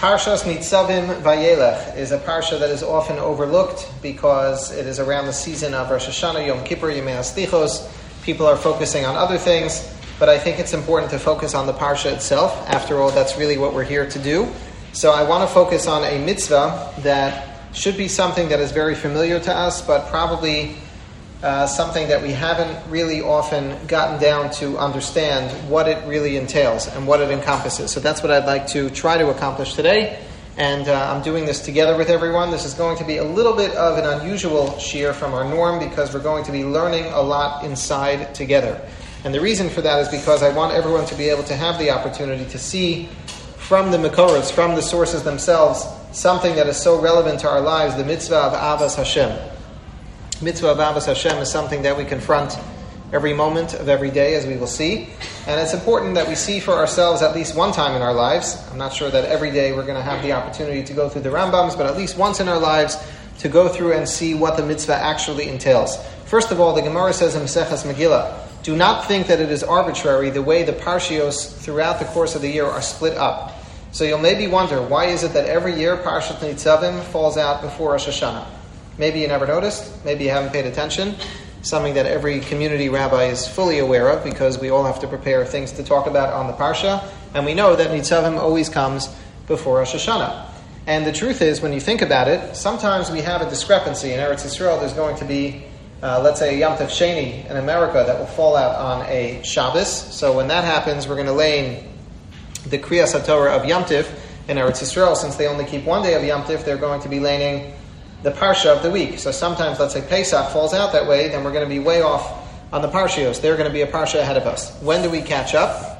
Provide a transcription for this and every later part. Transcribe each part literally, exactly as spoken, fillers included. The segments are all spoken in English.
Parshas Nitzavim Vayelech is a parsha that is often overlooked because it is around the season of Rosh Hashanah, Yom Kippur, Yemei HaSlichos. People are focusing on other things, but I think it's important to focus on the parsha itself. After all, that's really what we're here to do. So I want to focus on a mitzvah that should be something that is very familiar to us, but probably uh, something that we haven't really often gotten down to understand what it really entails and what it encompasses. So that's what I'd like to try to accomplish today. And uh, I'm doing this together with everyone. This is going to be a little bit of an unusual shiur from our norm because we're going to be learning a lot inside together. And the reason for that is because I want everyone to be able to have the opportunity to see from the Mekoros, from the sources themselves, something that is so relevant to our lives, the mitzvah of Avas Hashem. Mitzvah of Avas Hashem is something that we confront every moment of every day, as we will see. And it's important that we see for ourselves at least one time in our lives. I'm not sure that every day we're going to have the opportunity to go through the Rambams, but at least once in our lives to go through and see what the mitzvah actually entails. First of all, the Gemara says in Maseches Megillah, do not think that it is arbitrary the way the parshios throughout the course of the year are split up. So you'll maybe wonder, why is it that every year Parshat Nitzavim falls out before Rosh Hashanah? Maybe you never noticed, maybe you haven't paid attention. Something that every community rabbi is fully aware of because we all have to prepare things to talk about on the Parsha. And we know that Nitzavim always comes before Rosh Hashanah. And the truth is, when you think about it, sometimes we have a discrepancy. In Eretz Yisrael, there's going to be, uh, let's say, Yom Tov Sheni in America that will fall out on a Shabbos. So when that happens, we're going to lay in the Kriyas HaTorah of Yom Tov. In Eretz Yisrael, since they only keep one day of Yom Tov, they're going to be laying the Parsha of the week. So sometimes, let's say, Pesach falls out that way, then we're going to be way off on the Parshios. They're going to be a Parsha ahead of us. When do we catch up?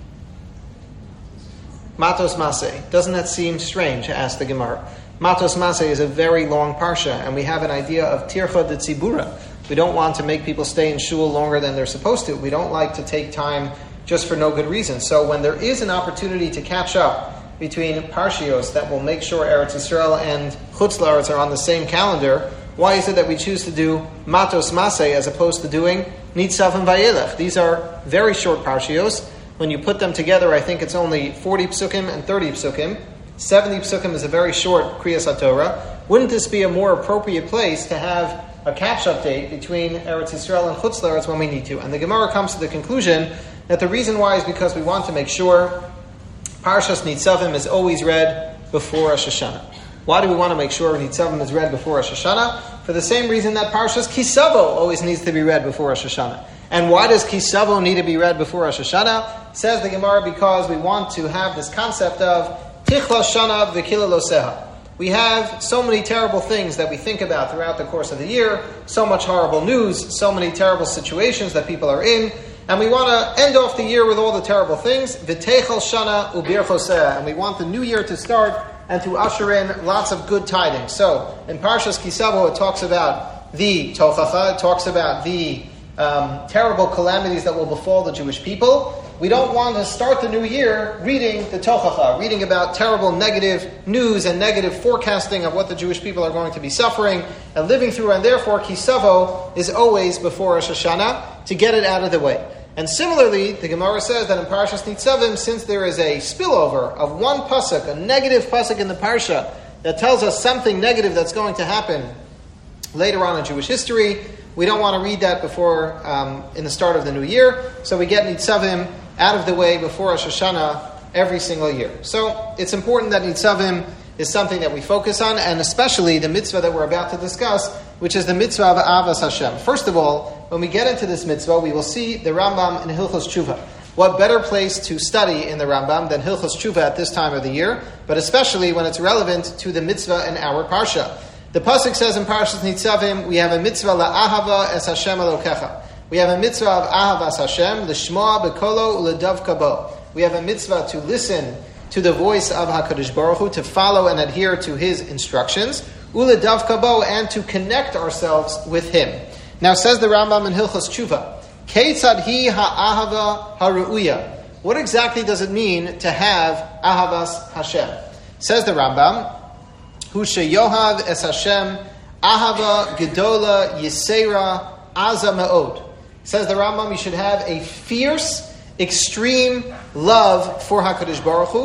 Matos Maseh. Doesn't that seem strange, asked the Gemara. Matos Maseh is a very long Parsha, and we have an idea of Tirfa de Tzibura. We don't want to make people stay in shul longer than they're supposed to. We don't like to take time just for no good reason. So when there is an opportunity to catch up between Parshios that will make sure Eretz Yisrael and Chutz La'aretz are on the same calendar, why is it that we choose to do Matos Maseh as opposed to doing Nitzavim Vayelech? These are very short Parshios. When you put them together, I think it's only forty psukim and thirty psukim. seventy psukim is a very short Kriyas HaTorah. Wouldn't this be a more appropriate place to have a catch-up date between Eretz Yisrael and Chutz La'aretz when we need to? And the Gemara comes to the conclusion that the reason why is because we want to make sure Parshas Nitzavim is always read before Rosh Hashanah. Why do we want to make sure Nitzavim is read before Rosh Hashanah? For the same reason that Parshas Kisavo always needs to be read before Rosh Hashanah. And why does Kisavo need to be read before Rosh Hashanah? Says the Gemara, because we want to have this concept of Tichla Shana V'Kilaloseha. We have so many terrible things that we think about throughout the course of the year, so much horrible news, so many terrible situations that people are in, and we want to end off the year with all the terrible things. V'teichel shana u'birchoseh, and we want the new year to start and to usher in lots of good tidings. So in Parshas Kisavo, it talks about the tochacha, it talks about the um, terrible calamities that will befall the Jewish people. We don't want to start the new year reading the tochacha, reading about terrible negative news and negative forecasting of what the Jewish people are going to be suffering and living through, and therefore Kisavo is always before Rosh Hashanah to get it out of the way. And similarly, the Gemara says that in Parshas Nitzavim, since there is a spillover of one pasuk, a negative pasuk in the parsha that tells us something negative that's going to happen later on in Jewish history, we don't want to read that before um, in the start of the new year, so we get Nitzavim out of the way before Rosh Hashanah every single year. So it's important that Nitzavim is something that we focus on, and especially the mitzvah that we're about to discuss, which is the mitzvah of Avas Hashem. First of all, when we get into this mitzvah, we will see the Rambam in Hilchos Tshuva. What better place to study in the Rambam than Hilchos Tshuva at this time of the year, but especially when it's relevant to the mitzvah in our parsha. The pasuk says in Parshas Nitzavim, we have a mitzvah la'ahava es Hashem Elokecha. We have a mitzvah of ahavas Hashem, l'shmoa bekolo u'ledavka bo. We have a mitzvah to listen to the voice of HaKadosh Baruch Hu, to follow and adhere to His instructions, u'ledavka bo, and to connect ourselves with Him. Now says the Rambam in Hilchos Tshuva, Keitzad hi ha'ahava ha'ru'uya. What exactly does it mean to have ahavas Hashem? Says the Rambam, Hu sheyohav es Hashem ahava gedola yisera aza me'od. Says the Rambam, you should have a fierce, extreme love for HaKadosh Baruch Hu,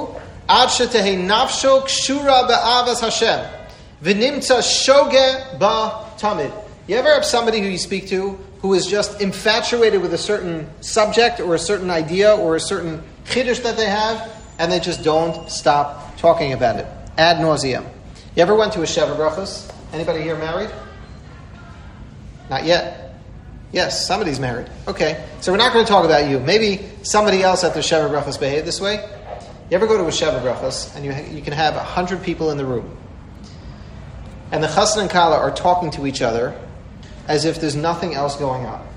Ad shetehe nafsho kshura be'avas Hashem. V'nimtza shoge ba tamid. You ever have somebody who you speak to who is just infatuated with a certain subject or a certain idea or a certain chiddush that they have, and they just don't stop talking about it ad nauseum? You ever went to a Sheva Brachos? Anybody here married? Not yet. Yes, somebody's married. Okay, so we're not going to talk about you. Maybe somebody else at the Sheva Brachos behaved this way. You ever go to a Sheva Brachos and you you can have a hundred people in the room, and the chassan and kala are talking to each other as if there's nothing else going on.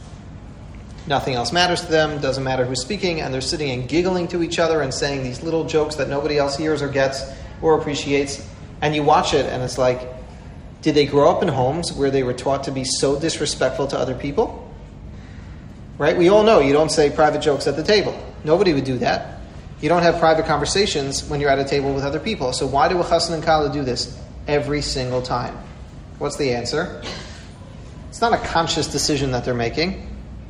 Nothing else matters to them, doesn't matter who's speaking, and they're sitting and giggling to each other and saying these little jokes that nobody else hears or gets or appreciates. And you watch it and it's like, did they grow up in homes where they were taught to be so disrespectful to other people? Right? We all know you don't say private jokes at the table. Nobody would do that. You don't have private conversations when you're at a table with other people. So why do a chassan and kala do this every single time? What's the answer? It's not a conscious decision that they're making.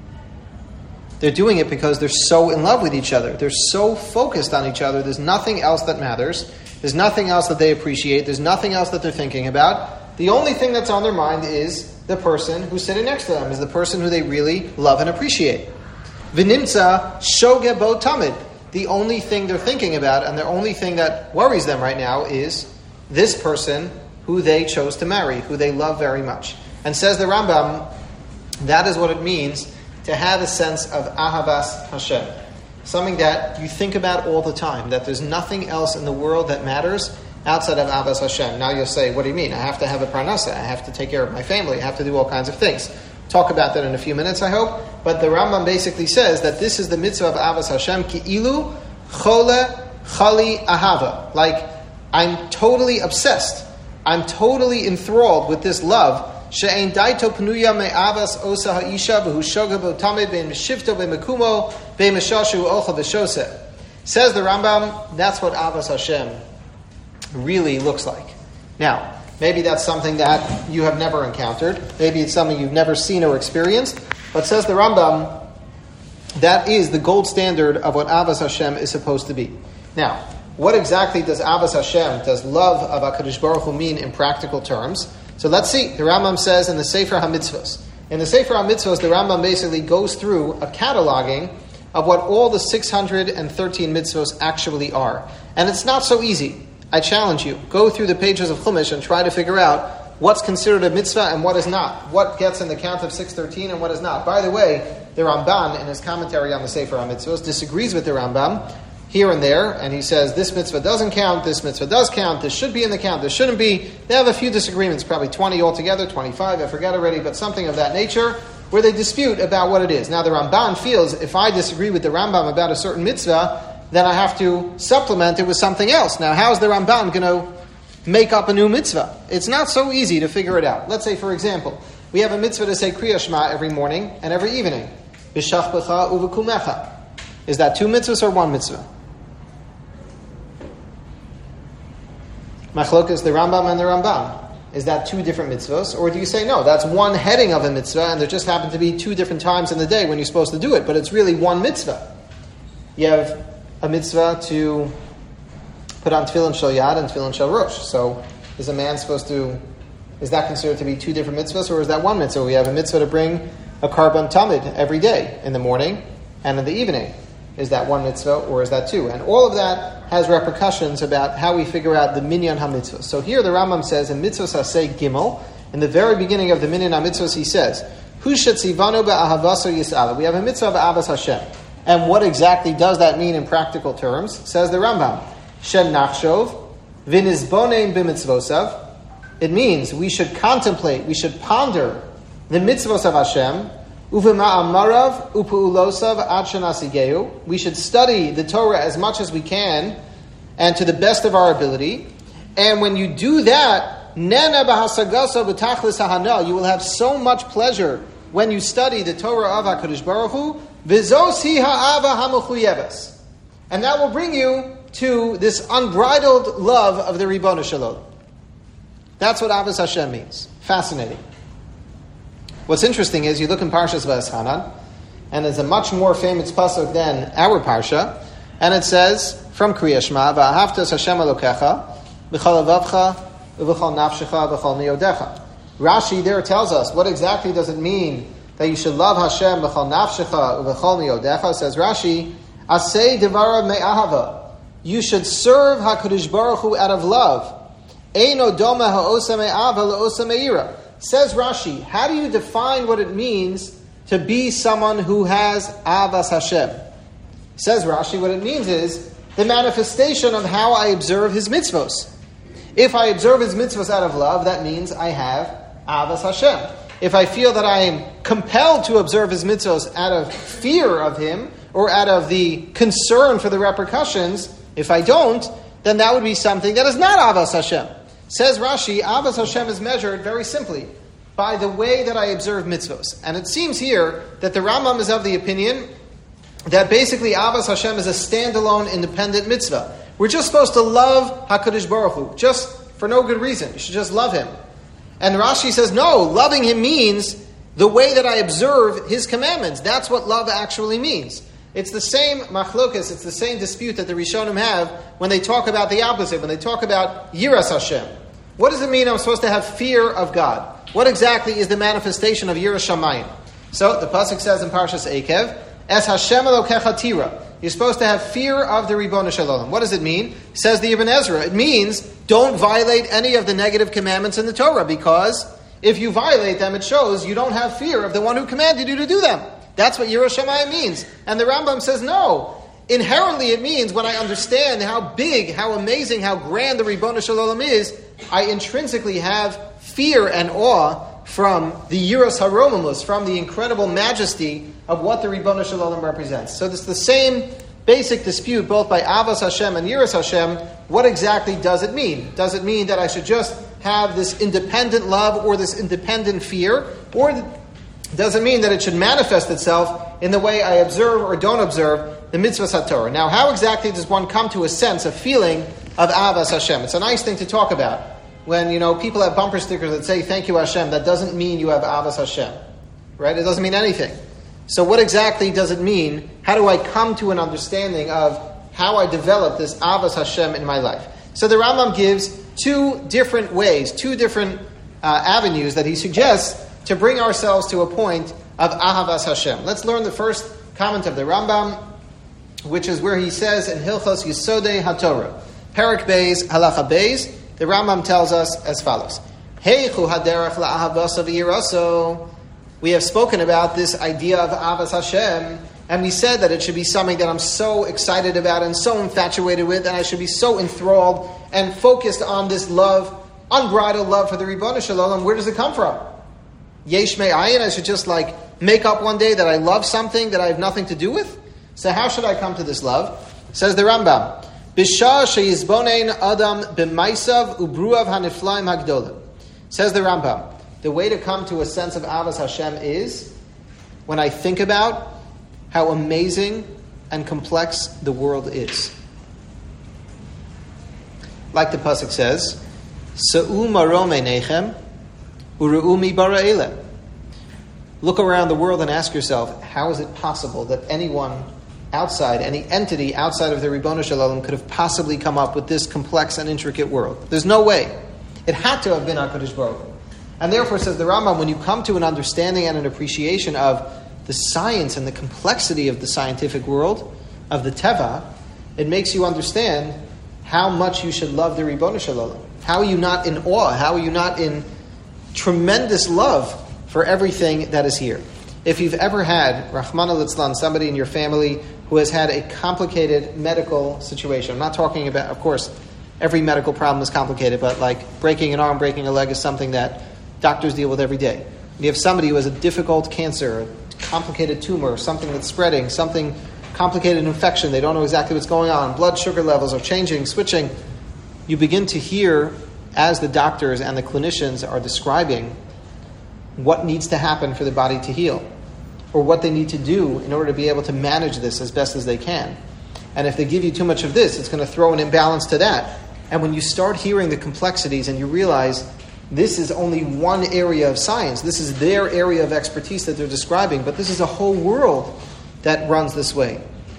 They're doing it because they're so in love with each other. They're so focused on each other. There's nothing else that matters. There's nothing else that they appreciate. There's nothing else that they're thinking about. The only thing that's on their mind is the person who's sitting next to them, is the person who they really love and appreciate. V'nimtza shoge bo tamid. The only thing they're thinking about and the only thing that worries them right now is this person who they chose to marry, who they love very much. And says the Rambam, that is what it means to have a sense of ahavas Hashem. Something that you think about all the time, that there's nothing else in the world that matters outside of ahavas Hashem. Now you'll say, what do you mean? I have to have a parnasa, I have to take care of my family, I have to do all kinds of things. Talk about that in a few minutes, I hope. But the Rambam basically says that this is the mitzvah of ahavas Hashem, ki ilu chole chali ahava. Like, I'm totally obsessed. I'm totally enthralled with this love. She'ein daito pnuya me'avas osa ha'isha v'hu shoga bo tamid bein meshivto be'mekumo bein meshashu ocha v'shoseh. Says the Rambam, that's what avas Hashem really looks like. Now, maybe that's something that you have never encountered. Maybe it's something you've never seen or experienced. But says the Rambam, that is the gold standard of what avas Hashem is supposed to be. Now, what exactly does avas Hashem, does love of HaKadosh Baruch Hu mean in practical terms? So let's see. The Rambam says in the Sefer HaMitzvos. In the Sefer HaMitzvos, the Rambam basically goes through a cataloging of what all the six hundred thirteen mitzvos actually are. And it's not so easy. I challenge you. Go through the pages of Chumash and try to figure out what's considered a mitzvah and what is not. What gets in the count of six thirteen and what is not. By the way, the Ramban, in his commentary on the Sefer HaMitzvos, disagrees with the Rambam here and there, and he says this mitzvah doesn't count, this mitzvah does count, this should be in the count, this shouldn't be. They have a few disagreements, probably twenty altogether, twenty-five, I forgot already, but something of that nature, where they dispute about what it is. Now the Ramban feels if I disagree with the Rambam about a certain mitzvah, then I have to supplement it with something else. Now how is the Ramban going to make up a new mitzvah? It's not so easy to figure it out. Let's say, for example, we have a mitzvah to say Kriya Shema every morning and every evening. B'shach b'cha u'v'kumecha. Is that two mitzvahs or one mitzvah? Machlokas, the Rambam and the Rambam. Is that two different mitzvahs? Or do you say, no, that's one heading of a mitzvah, and there just happen to be two different times in the day when you're supposed to do it, but it's really one mitzvah. You have a mitzvah to put on tefillin shel yad and tefillin shel rosh. So is a man supposed to, is that considered to be two different mitzvahs, or is that one mitzvah? We have a mitzvah to bring a karban tamid every day, in the morning and in the evening. Is that one mitzvah or is that two? And all of that has repercussions about how we figure out the minyan ha-mitzvah. So here the Rambam says in Mitzvos Hasei Gimel, in the very beginning of the minyan ha-mitzvahs, he says, Hu shetzivanu be'ahavaso yis'ala. We have a mitzvah of avas Hashem. And what exactly does that mean in practical terms? Says the Rambam, Shen nachshov v'nizbonein b'mitzvosav. It means we should contemplate, we should ponder the mitzvos of Hashem. Uvema'amarav upu'ulosav ad shenasigehu. We should study the Torah as much as we can and to the best of our ability. And when you do that, nena b'hasagasa b'tachlis hahana, you will have so much pleasure when you study the Torah of HaKadosh Baruch Hu. V'zos hi ha'ava ha'mechuyeves. And that will bring you to this unbridled love of the Ribono Shel Olam. That's what avos Hashem means. Fascinating. What's interesting is you look in Parshas Va'eschanan, and it's a much more famous pasuk than our parsha, and it says, from Kriya Shema, V'ahavtas Hashem Elokecha, B'chol levavcha, U'b'chol nafshecha, B'chol miodecha. Rashi there tells us, what exactly does it mean that you should love Hashem B'chol nafshecha, U'b'chol miodecha? Says Rashi, Asei devarav me'ahava. You should serve HaKadosh Baruch Hu out of love. Eino doma ha'osa me'ava la'osa me'ira. Says Rashi, how do you define what it means to be someone who has Avas Hashem? Says Rashi, what it means is the manifestation of how I observe His mitzvos. If I observe His mitzvos out of love, that means I have Avas Hashem. If I feel that I am compelled to observe His mitzvos out of fear of Him, or out of the concern for the repercussions, if I don't, then that would be something that is not Avas Hashem. Says Rashi, Avas Hashem is measured very simply by the way that I observe mitzvos. And it seems here that the Rambam is of the opinion that basically Avas Hashem is a standalone, independent mitzvah. We're just supposed to love HaKadosh Baruch Hu, just for no good reason. You should just love Him. And Rashi says, no, loving Him means the way that I observe His commandments. That's what love actually means. It's the same machlokas, it's the same dispute that the Rishonim have when they talk about the opposite, when they talk about Yiras Hashem. What does it mean I'm supposed to have fear of God? What exactly is the manifestation of Yiras Shamayim? So the pasuk says in Parshas Eikev, Es Hashem Elokecha Tira. You're supposed to have fear of the Ribono Shel Olam. What does it mean? Says the Ibn Ezra. It means don't violate any of the negative commandments in the Torah, because if you violate them, it shows you don't have fear of the one who commanded you to do them. That's what Yiras Shamayim means. And the Rambam says, no. Inherently it means when I understand how big, how amazing, how grand the Ribono Shel Olam is, I intrinsically have fear and awe from the Yiras HaRomimos, from the incredible majesty of what the Ribono Shel Olam represents. So it's the same basic dispute both by Avas Hashem and Yiras Hashem. What exactly does it mean? Does it mean that I should just have this independent love or this independent fear? Or does it mean that it should manifest itself in the way I observe or don't observe the mitzvahs HaTorah? Now, how exactly does one come to a sense, a feeling of Avas Hashem? It's a nice thing to talk about. When, you know, people have bumper stickers that say, thank you Hashem, that doesn't mean you have Avas Hashem. Right? It doesn't mean anything. So what exactly does it mean? How do I come to an understanding of how I develop this Avas Hashem in my life? So the Rambam gives two different ways, two different uh, avenues that he suggests to bring ourselves to a point of Ahavas Hashem. Let's learn the first comment of the Rambam, which is where he says in Hilchos Yisodei HaTorah, Perek Beis, Halacha Beis, the Rambam tells us as follows. Heichu haderech la'ahavas v'yiraso. We have spoken about this idea of Ahavas Hashem, and we said that it should be something that I'm so excited about and so infatuated with, and I should be so enthralled and focused on this love, unbridled love for the Ribono Shel Olam. Where does it come from? Yesh me'ayin, I should just like make up one day that I love something that I have nothing to do with? So how should I come to this love? Says the Rambam, Bisha sheyizbonein adam b'maisav ubruav haniflaim hagdolim. Says the Rambam, the way to come to a sense of Avas Hashem is when I think about how amazing and complex the world is. Like the pasuk says, Sa'u marom einechem uru'u mi bara eleh. Look around the world and ask yourself, how is it possible that anyone outside, any entity outside of the Ribono Shel Olam could have possibly come up with this complex and intricate world? There's no way. It had to have been HaKadosh Baruch Hu. And therefore, says the Rambam, when you come to an understanding and an appreciation of the science and the complexity of the scientific world, of the Teva, it makes you understand how much you should love the Ribono Shel Olam. How are you not in awe? How are you not in tremendous love for everything that is here? If you've ever had, Rahman al-Itzlan, somebody in your family who has had a complicated medical situation, I'm not talking about, of course, every medical problem is complicated, but like breaking an arm, breaking a leg is something that doctors deal with every day. You have somebody who has a difficult cancer, a complicated tumor, something that's spreading, something complicated infection, they don't know exactly what's going on, blood sugar levels are changing, switching. You begin to hear, as the doctors and the clinicians are describing what needs to happen for the body to heal, or what they need to do in order to be able to manage this as best as they can. And if they give you too much of this, it's going to throw an imbalance to that. And when you start hearing the complexities and you realize this is only one area of science, this is their area of expertise that they're describing, but this is a whole world that runs this way.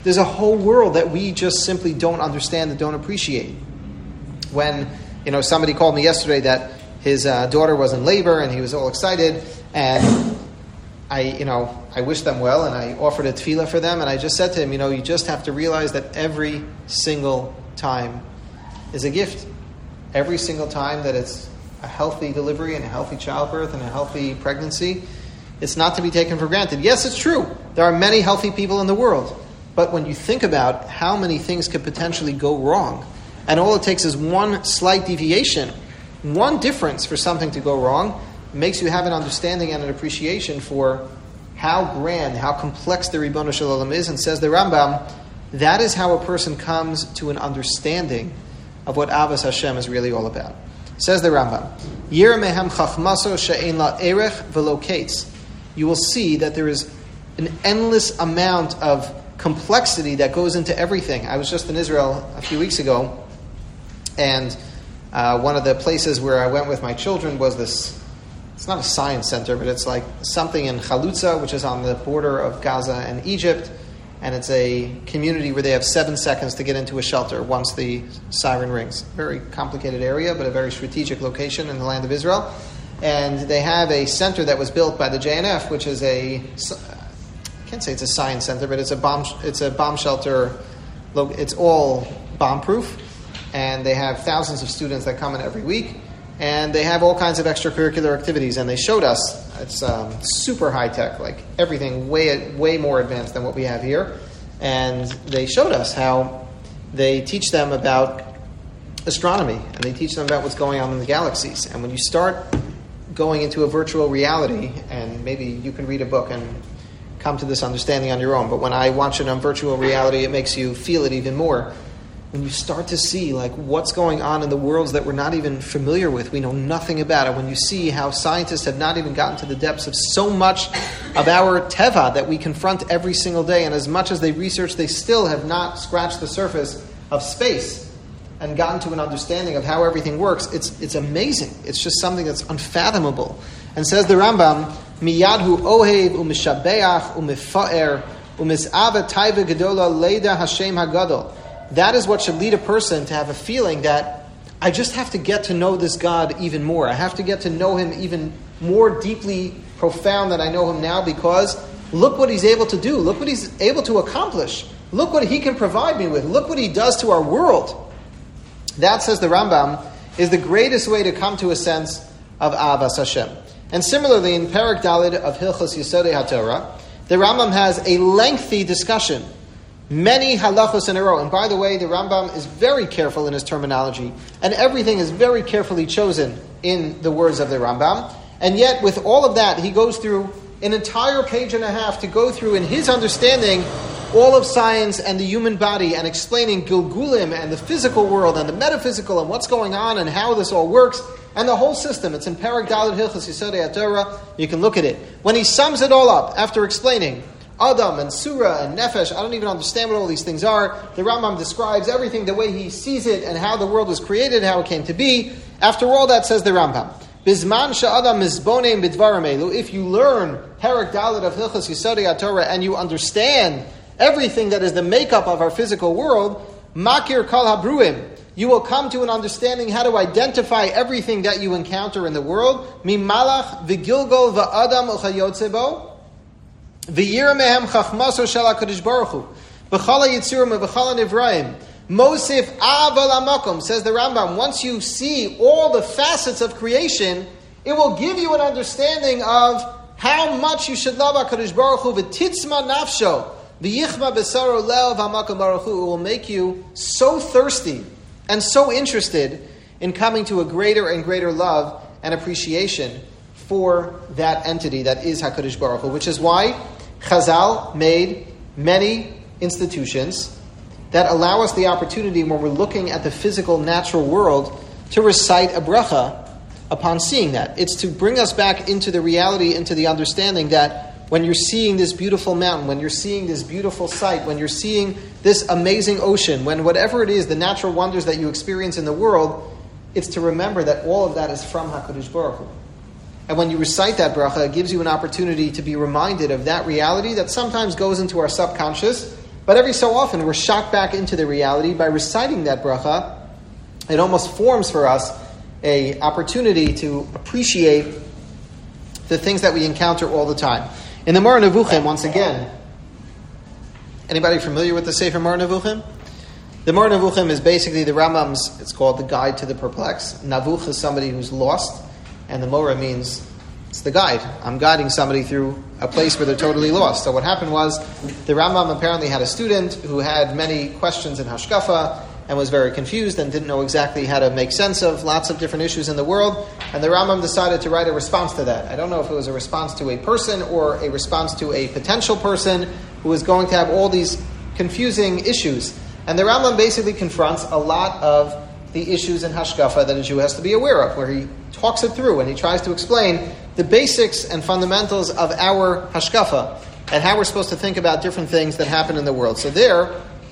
there's a whole world that we just simply don't understand and don't appreciate. When, you know, somebody called me yesterday that his uh, daughter was in labor and he was all excited, and I, you know, I wished them well and I offered a tefillah for them, and I just said to him, you know, you just have to realize that every single time is a gift. Every single time that it's a healthy delivery and a healthy childbirth and a healthy pregnancy, it's not to be taken for granted. Yes, it's true. There are many healthy people in the world. But when you think about how many things could potentially go wrong, and all it takes is one slight deviation, one difference for something to go wrong, makes you have an understanding and an appreciation for how grand, how complex the Ribono Shel Olam is. And says the Rambam, that is how a person comes to an understanding of what Avos Hashem is really all about. Says the Rambam, Yir mehem chachmaso she'ein la erech velo kates. You will see that there is an endless amount of complexity that goes into everything. I was just in Israel a few weeks ago, and uh, one of the places where I went with my children was this, it's not a science center, but it's like something in Chalutza, which is on the border of Gaza and Egypt, and it's a community where they have seven seconds to get into a shelter once the siren rings. Very complicated area, but a very strategic location in the land of Israel. And they have a center that was built by the J N F, which is a, I can't say it's a science center, but it's a bomb, it's a bomb shelter. It's all bomb-proof, and they have thousands of students that come in every week, and they have all kinds of extracurricular activities. And they showed us, it's um, super high-tech, like everything way, way more advanced than what we have here. And they showed us how they teach them about astronomy, and they teach them about what's going on in the galaxies. And when you start going into a virtual reality, and maybe you can read a book and come to this understanding on your own, but when I watch it on virtual reality, it makes you feel it even more. When you start to see like what's going on in the worlds that we're not even familiar with, we know nothing about it. When you see how scientists have not even gotten to the depths of so much of our teva that we confront every single day, and as much as they research, they still have not scratched the surface of space and gotten to an understanding of how everything works, it's it's amazing. It's just something that's unfathomable. And says the Rambam, Miyadhu ohev u'mishabeach u'mifa'er u'mis'ava taiva gedola leida Hashem hagadol. That is what should lead a person to have a feeling that I just have to get to know this God even more. I have to get to know Him even more deeply, profound than I know Him now, because look what He's able to do. Look what He's able to accomplish. Look what He can provide me with. Look what He does to our world. That, says the Rambam, is the greatest way to come to a sense of Avas Hashem. And similarly, in Perek Daled of Hilchos Yesodei HaTorah, the Rambam has a lengthy discussion, many halachos in a row. And by the way, the Rambam is very careful in his terminology, and everything is very carefully chosen in the words of the Rambam. And yet, with all of that, he goes through an entire page and a half to go through, in his understanding, all of science and the human body, and explaining Gilgulim and the physical world and the metaphysical and what's going on and how this all works and the whole system. It's in Perek Daled Hilchos Yesodei HaTorah. You can look at it. When he sums it all up, after explaining Adam and Surah and Nefesh, I don't even understand what all these things are, the Rambam describes everything the way he sees it and how the world was created, how it came to be. After all that, says the Rambam, Bizman she'adam mizboneim bidvarim elu. If you learn Perek Daled of Hilchos Yesodei HaTorah and you understand everything that is the makeup of our physical world, makir kol habruim, you will come to an understanding how to identify everything that you encounter in the world. Mimalach v'gilgol v'adam uchayotze bo v'yira mehem chachmaso shel HaKadosh Baruch Hu b'chala yitzurim v'chala nivraim mosif aval amakom. Says the Rambam, once you see all the facets of creation, it will give you an understanding of how much you should love HaKadosh Baruch Hu v'titzma nafsho. It will make you so thirsty and so interested in coming to a greater and greater love and appreciation for that entity that is HaKadosh Baruch Hu, which is why Chazal made many institutions that allow us the opportunity, when we're looking at the physical, natural world, to recite a bracha upon seeing that. It's to bring us back into the reality, into the understanding that when you're seeing this beautiful mountain, when you're seeing this beautiful sight, when you're seeing this amazing ocean, when whatever it is, the natural wonders that you experience in the world, it's to remember that all of that is from HaKadosh Baruch Hu. And when you recite that bracha, it gives you an opportunity to be reminded of that reality that sometimes goes into our subconscious, But every so often, we're shocked back into the reality by reciting that bracha. It almost forms for us an opportunity to appreciate the things that we encounter all the time. In the Moreh Nevuchim, once again, anybody familiar with the Sefer Moreh Nevuchim? The Moreh Nevuchim is basically the Rambam's, it's called the Guide to the Perplexed. Navuch is somebody who's lost, and the Moreh means it's the guide. I'm guiding somebody through a place where they're totally lost. So what happened was, the Rambam apparently had a student who had many questions in Hashkafa, and was very confused and didn't know exactly how to make sense of lots of different issues in the world. And the Rambam decided to write a response to that. I don't know if it was a response to a person or a response to a potential person who was going to have all these confusing issues. And the Rambam basically confronts a lot of the issues in Hashkafa that a Jew has to be aware of, where he talks it through and he tries to explain the basics and fundamentals of our Hashkafa and how we're supposed to think about different things that happen in the world. So there,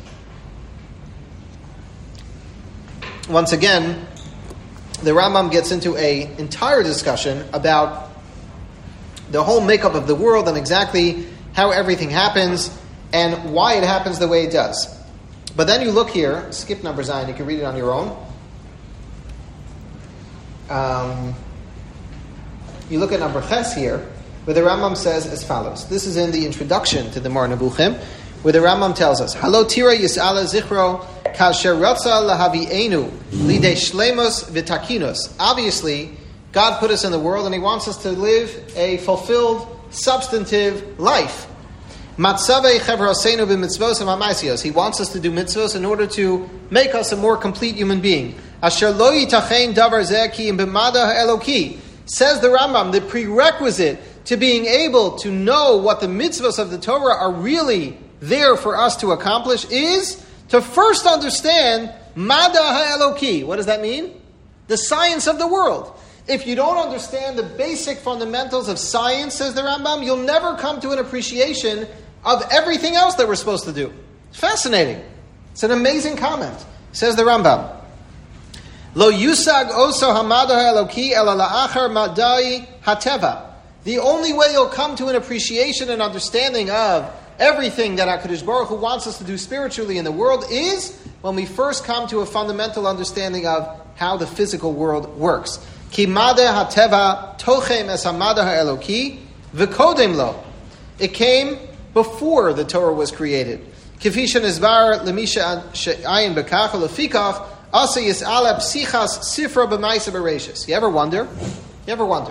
once again, the Rambam gets into an entire discussion about the whole makeup of the world and exactly how everything happens and why it happens the way it does. But then you look here, skip number nine, you can read it on your own. Um, you look at number ches here, where the Rambam says as follows. This is in the introduction to the Moreh Nevuchim, where the Rambam tells us, Halo tira yis'ala zichro kasher ratza lahavi'enu lidei shlemos v'takinos. Obviously, God put us in the world and He wants us to live a fulfilled, substantive life. Matzavei chevrosenu b'mitzvos ha'maisios. He wants us to do mitzvos in order to make us a more complete human being. Asher lo yitachein davar zeh ki im b'mada ha'eloki. Says the Rambam, the prerequisite to being able to know what the mitzvos of the Torah are really there for us to accomplish is to first understand Mada HaEloki. What does that mean? The science of the world. If you don't understand the basic fundamentals of science, says the Rambam, you'll never come to an appreciation of everything else that we're supposed to do. Fascinating. It's an amazing comment. Says the Rambam, Lo yusag oso hamada HaEloki ela la'achar madai hateva. The only way you'll come to an appreciation and understanding of everything that HaKadosh Baruch Hu wants us to do spiritually in the world is when we first come to a fundamental understanding of how the physical world works. Ki madeh hateva tochem es hamada ha'eloki v'kodem lo. It came before the Torah was created. Kifi shenizvar lemisha she'ayin bekach lefikach asa yis'ala psichas sifra b'maisa bereshis. You ever wonder? You ever wonder?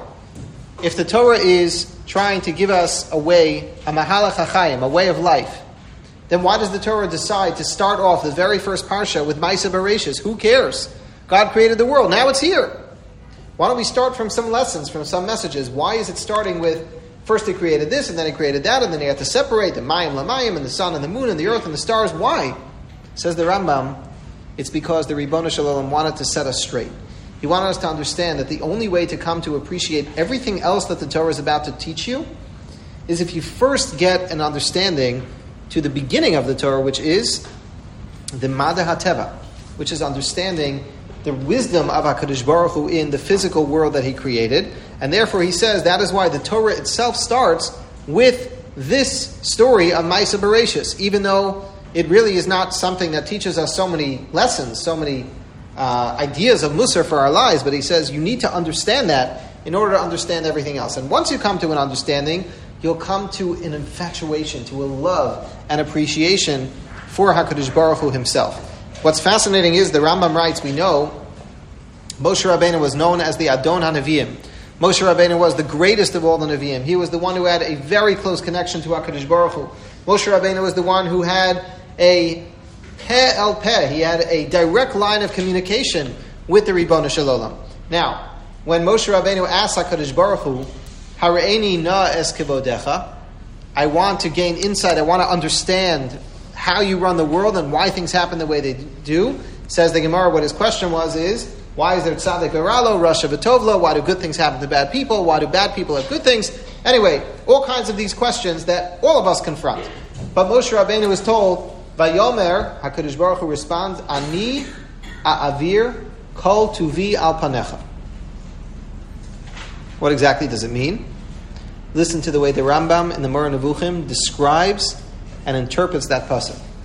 If the Torah is trying to give us a way, a mahalach hachayim, a way of life, then why does the Torah decide to start off the very first parsha with Maisa Bereshis? Who cares? God created the world. Now it's here. Why don't we start from some lessons, from some messages? Why is it starting with, first He created this, and then He created that, and then He had to separate the Mayim Lamayim, and the sun and the moon, and the earth and the stars? Why? Says the Rambam, it's because the Ribono Shel Olam wanted to set us straight. He wanted us to understand that the only way to come to appreciate everything else that the Torah is about to teach you is if you first get an understanding to the beginning of the Torah, which is the Mada HaTeva, which is understanding the wisdom of HaKadosh Baruch Hu in the physical world that He created. And therefore He says that is why the Torah itself starts with this story of Maisa Bereshis, even though it really is not something that teaches us so many lessons, so many Uh, ideas of Musar for our lives, but he says you need to understand that in order to understand everything else. And once you come to an understanding, you'll come to an infatuation, to a love and appreciation for HaKadosh Baruch Hu Himself. What's fascinating is, the Rambam writes, we know Moshe Rabbeinu was known as the Adon HaNeviim. Moshe Rabbeinu was the greatest of all the Nevi'im. He was the one who had a very close connection to HaKadosh Baruch Hu. Moshe Rabbeinu was the one who had a Peh el Peh. He had a direct line of communication with the Ribono Shel Olam. Now, when Moshe Rabbeinu asked HaKadosh Baruch Hu, Hare'eni na es kivodecha, I want to gain insight, I want to understand how you run the world and why things happen the way they do, says the Gemara, what his question was is, why is there tzaddik v'ralo, rasha v'tovlo, why do good things happen to bad people, why do bad people have good things? Anyway, all kinds of these questions that all of us confront. But Moshe Rabbeinu was told, Vayomer, HaKadosh Baruch Hu responds, Ani a'avir kol tuvi al panecha. What exactly does it mean? Listen to the way the Rambam in the Moreh Nevuchim describes and interprets that pasuk.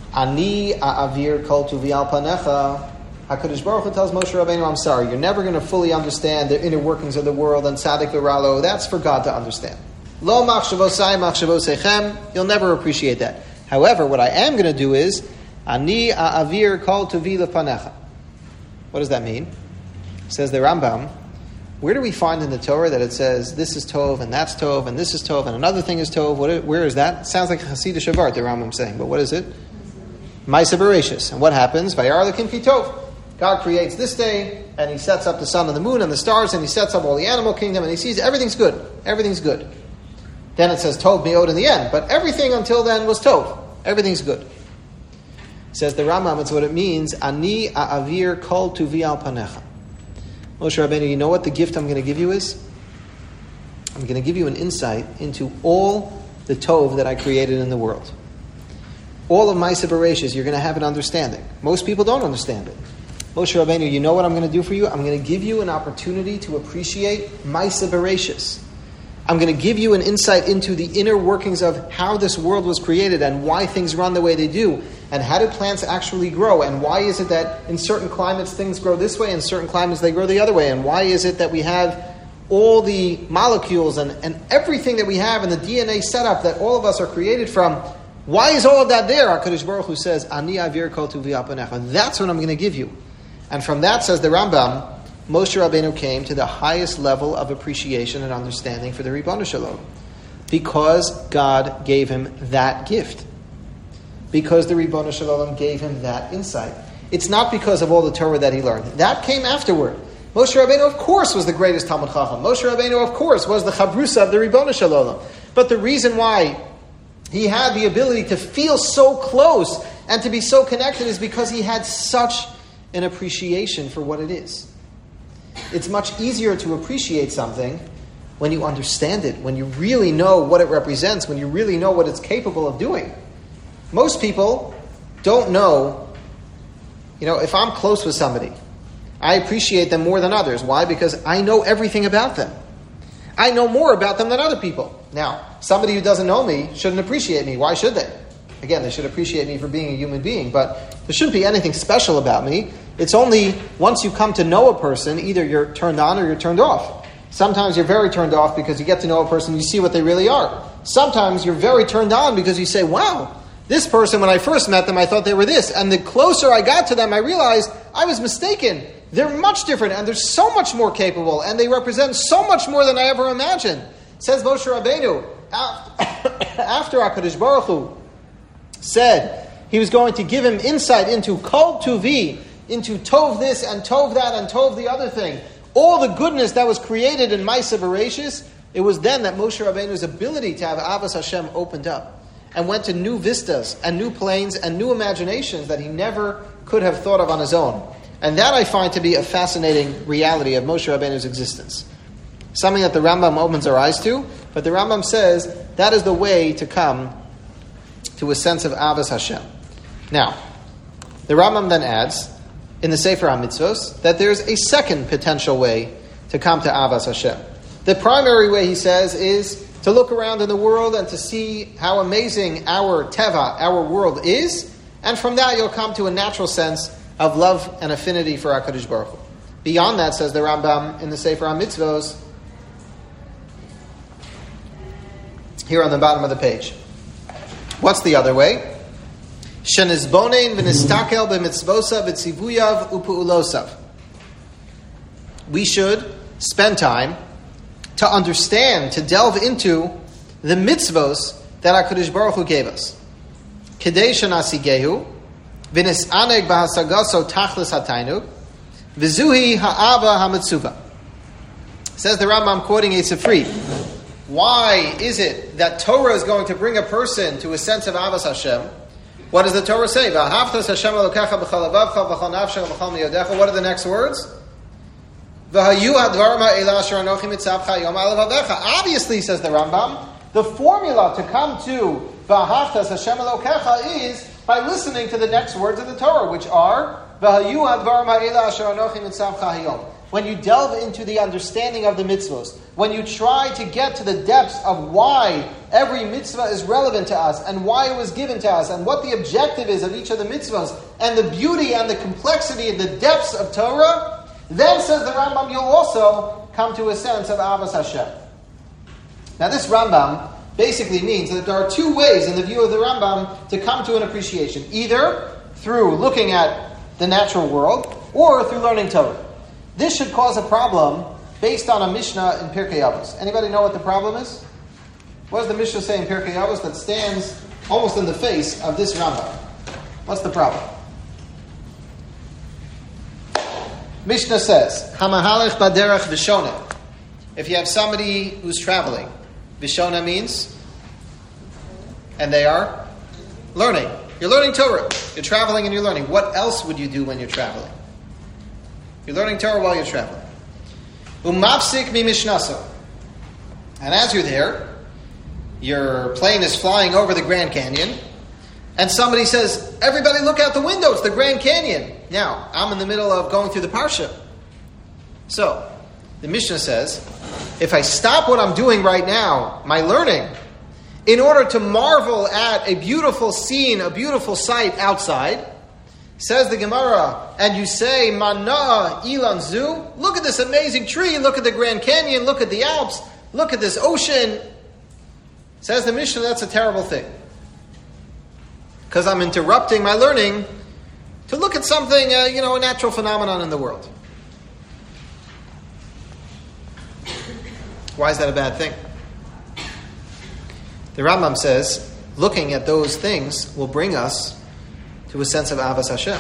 Ani a'avir kol tuvi al panecha. HaKadosh Baruch Hu tells Moshe Rabbeinu, I'm sorry, you're never going to fully understand the inner workings of the world and tzaddik v'ralo. That's for God to understand. Lo machshavosai machshavosechem. You'll never appreciate that. However, what I am going to do is, Ani a'avir kol tuvi lepanecha. What does that mean? Says the Rambam, where do we find in the Torah that it says this is Tov and that's Tov and this is Tov and another thing is Tov? What, where is that? Sounds like Hasidic Shavart, the Rambam saying, but what is it? Ma'aseh Bereshis. And what happens? Vayar Elokim ki Tov. God creates this day, and He sets up the sun and the moon and the stars, and He sets up all the animal kingdom, and He sees everything's good. Everything's good. Then it says Tov Me'od in the end, but everything until then was Tov. Everything's good. Says the Rambam, it's what it means, Ani a'avir kol tuvi al panecha. Moshe Rabbeinu, you know what the gift I'm going to give you is? I'm going to give you an insight into all the Tov that I created in the world. All of Ma'aseh Bereshis, you're going to have an understanding. Most people don't understand it. Moshe Rabbeinu, you know what I'm going to do for you? I'm going to give you an opportunity to appreciate Ma'aseh Bereshis. I'm going to give you an insight into the inner workings of how this world was created and why things run the way they do, and how do plants actually grow, and why is it that in certain climates things grow this way, and in certain climates they grow the other way, and why is it that we have all the molecules and, and everything that we have in the D N A setup that all of us are created from. Why is all of that there? HaKadosh Baruch Hu says, Ani avir kol tuvi al panecha. That's what I'm going to give you. And from that, says the Rambam, Moshe Rabbeinu came to the highest level of appreciation and understanding for the Ribono Shel Olam, because God gave him that gift. Because the Ribono Shel Olam gave him that insight. It's not because of all the Torah that he learned. That came afterward. Moshe Rabbeinu, of course, was the greatest Talmid Chacham. Moshe Rabbeinu, of course, was the Chabrusa of the Ribono Shel Olam. But the reason why he had the ability to feel so close and to be so connected is because he had such an appreciation for what it is. It's much easier to appreciate something when you understand it, when you really know what it represents, when you really know what it's capable of doing. Most people don't know, you know, if I'm close with somebody, I appreciate them more than others. Why? Because I know everything about them. I know more about them than other people. Now, somebody who doesn't know me shouldn't appreciate me. Why should they? Again, they should appreciate me for being a human being, but there shouldn't be anything special about me. It's only once you come to know a person, either you're turned on or you're turned off. Sometimes you're very turned off because you get to know a person, you see what they really are. Sometimes you're very turned on because you say, wow, this person, when I first met them, I thought they were this. And the closer I got to them, I realized I was mistaken. They're much different, and they're so much more capable, and they represent so much more than I ever imagined. Says Moshe Rabbeinu, after HaKadosh Baruch Hu said he was going to give him insight into Kol Tuvi, into Tov this and Tov that and Tov the other thing, all the goodness that was created in Ma'aseh Bereshis, it was then that Moshe Rabbeinu's ability to have Avos Hashem opened up and went to new vistas and new planes and new imaginations that he never could have thought of on his own. And that I find to be a fascinating reality of Moshe Rabbeinu's existence. Something that the Rambam opens our eyes to, but the Rambam says that is the way to come to a sense of Avos Hashem. Now, the Rambam then adds, in the Sefer HaMitzvos, that there's a second potential way to come to Avos Hashem. The primary way, he says, is to look around in the world and to see how amazing our Teva, our world is, and from that you'll come to a natural sense of love and affinity for HaKadosh Baruch Hu. Beyond that, says the Rambam in the Sefer HaMitzvos, here on the bottom of the page. What's the other way? Shenizbonein v'nistakel b'mitzvosav v'tzivuyav u'pu'ulosav. We should spend time to understand, to delve into the mitzvos that HaKadosh Baruch Hu gave us. Kedei shenasigehu v'nisaneg b'hasagaso tachlis hatainu v'zuhi ha'ava ha'mitzuva. Says the Rambam, quoting a Sifri, why is it that Torah is going to bring a person to a sense of Avos Hashem? What does the Torah say? What are the next words? Obviously, says the Rambam, the formula to come to V'ahavtas Hashem Elokecha is by listening to the next words of the Torah, which are When you delve into the understanding of the mitzvahs, when you try to get to the depths of why every mitzvah is relevant to us, and why it was given to us, and what the objective is of each of the mitzvahs, and the beauty and the complexity and the depths of Torah, then, says the Rambam, you'll also come to a sense of Avos Hashem. Now this Rambam basically means that there are two ways in the view of the Rambam to come to an appreciation. Either through looking at the natural world, or through learning Torah. This should cause a problem based on a Mishnah in Pirkei Avos. Anybody know what the problem is? What does the Mishnah say in Pirkei Avos that stands almost in the face of this Rambam? What's the problem? Mishnah says, Hamahalech baderech v'shona. If you have somebody who's traveling, v'shona means, and they are learning. You're learning Torah. You're traveling and you're learning. What else would you do when you're traveling? You're learning Torah while you're traveling. Umapsik mi mishnaso. And as you're there, your plane is flying over the Grand Canyon, and somebody says, everybody look out the window, it's the Grand Canyon. Now, I'm in the middle of going through the Parsha. So, the Mishnah says, if I stop what I'm doing right now, my learning, in order to marvel at a beautiful scene, a beautiful sight outside, says the Gemara, and you say, Mana ilan zu, look at this amazing tree, look at the Grand Canyon, look at the Alps, look at this ocean. Says the Mishnah, that's a terrible thing. Because I'm interrupting my learning to look at something, uh, you know, a natural phenomenon in the world. Why is that a bad thing? The Rambam says, looking at those things will bring us to a sense of Avos Hashem.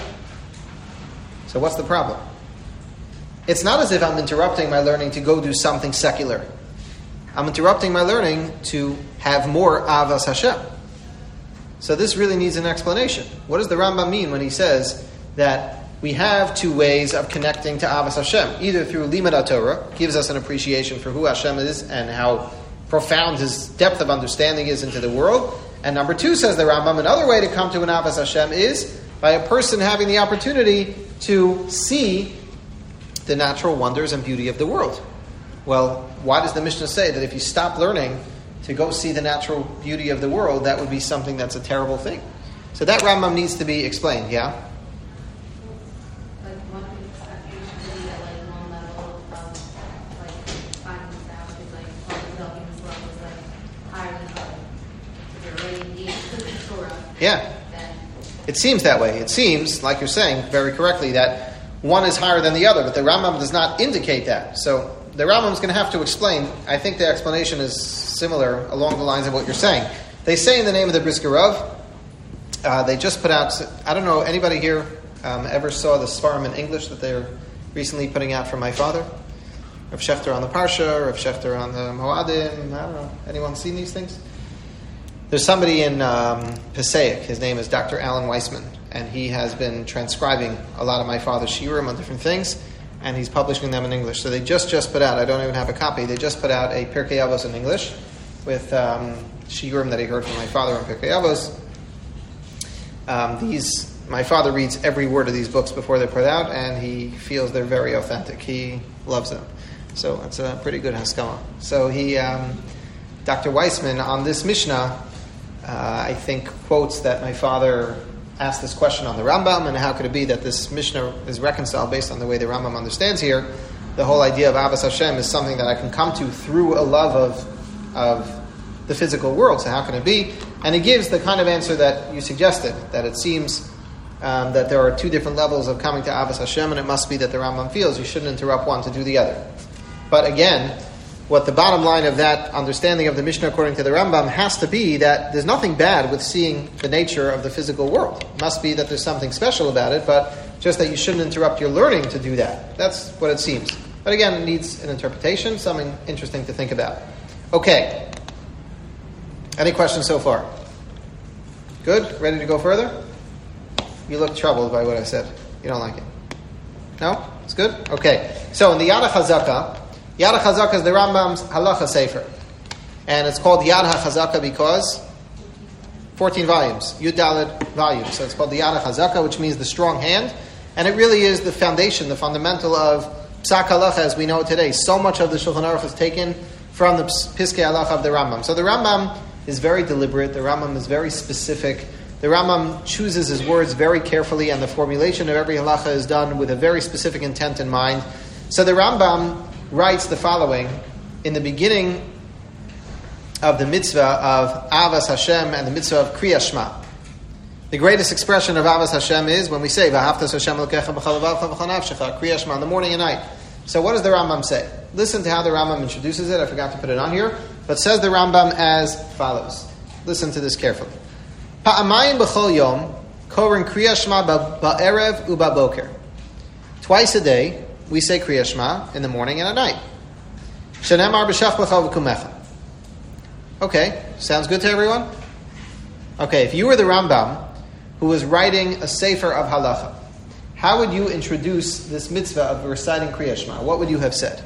So what's the problem? It's not as if I'm interrupting my learning to go do something secular. I'm interrupting my learning to have more Avos Hashem. So this really needs an explanation. What does the Rambam mean when he says that we have two ways of connecting to Avos Hashem? Either through Limud Torah, gives us an appreciation for who Hashem is and how profound his depth of understanding is into the world. And number two, says the Rambam, another way to come to an Avos Hashem is by a person having the opportunity to see the natural wonders and beauty of the world. Well, why does the Mishnah say that if you stop learning to go see the natural beauty of the world, that would be something that's a terrible thing? So that Rambam needs to be explained, yeah? Like one expectation at like one level of like finding this out is like all the developing this level is like higher than other. If you're already engaged in the Torah, yeah. then It seems that way. It seems, like you're saying very correctly, that one is higher than the other, but the Rambam does not indicate that. So the Rambam is going to have to explain. I think the explanation is similar along the lines of what you're saying. They say in the name of the Brisker Rav, uh, they just put out, I don't know, anybody here um, ever saw the Svarim in English that they're recently putting out for my father? Rav Shechter on the Parsha, Rav Shechter on the Moadim, I don't know. Anyone seen these things? There's somebody in um, Passaic, his name is Doctor Alan Weissman, and he has been transcribing a lot of my father's shiurim on different things, and he's publishing them in English. So they just, just put out, I don't even have a copy, they just put out a Pirkei Avos in English with um, shiurim that he heard from my father on Pirkei Avos. Um, these, my father reads every word of these books before they're put out, and he feels they're very authentic. He loves them. So it's a pretty good haskama. So he, um, Doctor Weissman, on this Mishnah, uh, I think quotes that my father asked this question on the Rambam, and how could it be that this Mishnah is reconciled based on the way the Rambam understands here. The whole idea of Avos Hashem is something that I can come to through a love of of the physical world. So how can it be? And he gives the kind of answer that you suggested, that it seems um, that there are two different levels of coming to Avos Hashem, and it must be that the Rambam feels you shouldn't interrupt one to do the other. But again, what the bottom line of that understanding of the Mishnah according to the Rambam has to be that there's nothing bad with seeing the nature of the physical world. It must be that there's something special about it, but just that you shouldn't interrupt your learning to do that. That's what it seems. But again, it needs an interpretation, something interesting to think about. Okay. Any questions so far? Good? Ready to go further? You look troubled by what I said. You don't like it? No? It's good? Okay. So in the Yad HaChazaka, Yad HaChazaka is the Rambam's Halacha Sefer. And it's called Yad HaChazaka because fourteen volumes, Yud Daled volumes. So it's called the Yad HaChazaka, which means the strong hand. And it really is the foundation, the fundamental of Psak Halacha as we know it today. So much of the Shulchan Aruch is taken from the Piskei Halacha of the Rambam. So the Rambam is very deliberate. The Rambam is very specific. The Rambam chooses his words very carefully, and the formulation of every halacha is done with a very specific intent in mind. So the Rambam writes the following in the beginning of the mitzvah of Avas Hashem and the mitzvah of Kriyas Shema. The greatest expression of Avas Hashem is when we say V'ahavtas Hashem Elokecha b'chol levavecha v'chol nafshecha, Kriyas Shema in the morning and night. So what does the Rambam say? Listen to how the Rambam introduces it. I forgot to put it on here, but says the Rambam as follows. Listen to this carefully. Pa'amayim b'chol yom korin Kriyas Shema ba'erev u'ba'boker. Twice a day we say Kriyas Shema in the morning and at night. Shenemar b'shach b'chol v'kumecha. Okay, sounds good to everyone? Okay, if you were the Rambam who was writing a sefer of halacha, how would you introduce this mitzvah of reciting Kriyas Shema? What would you have said?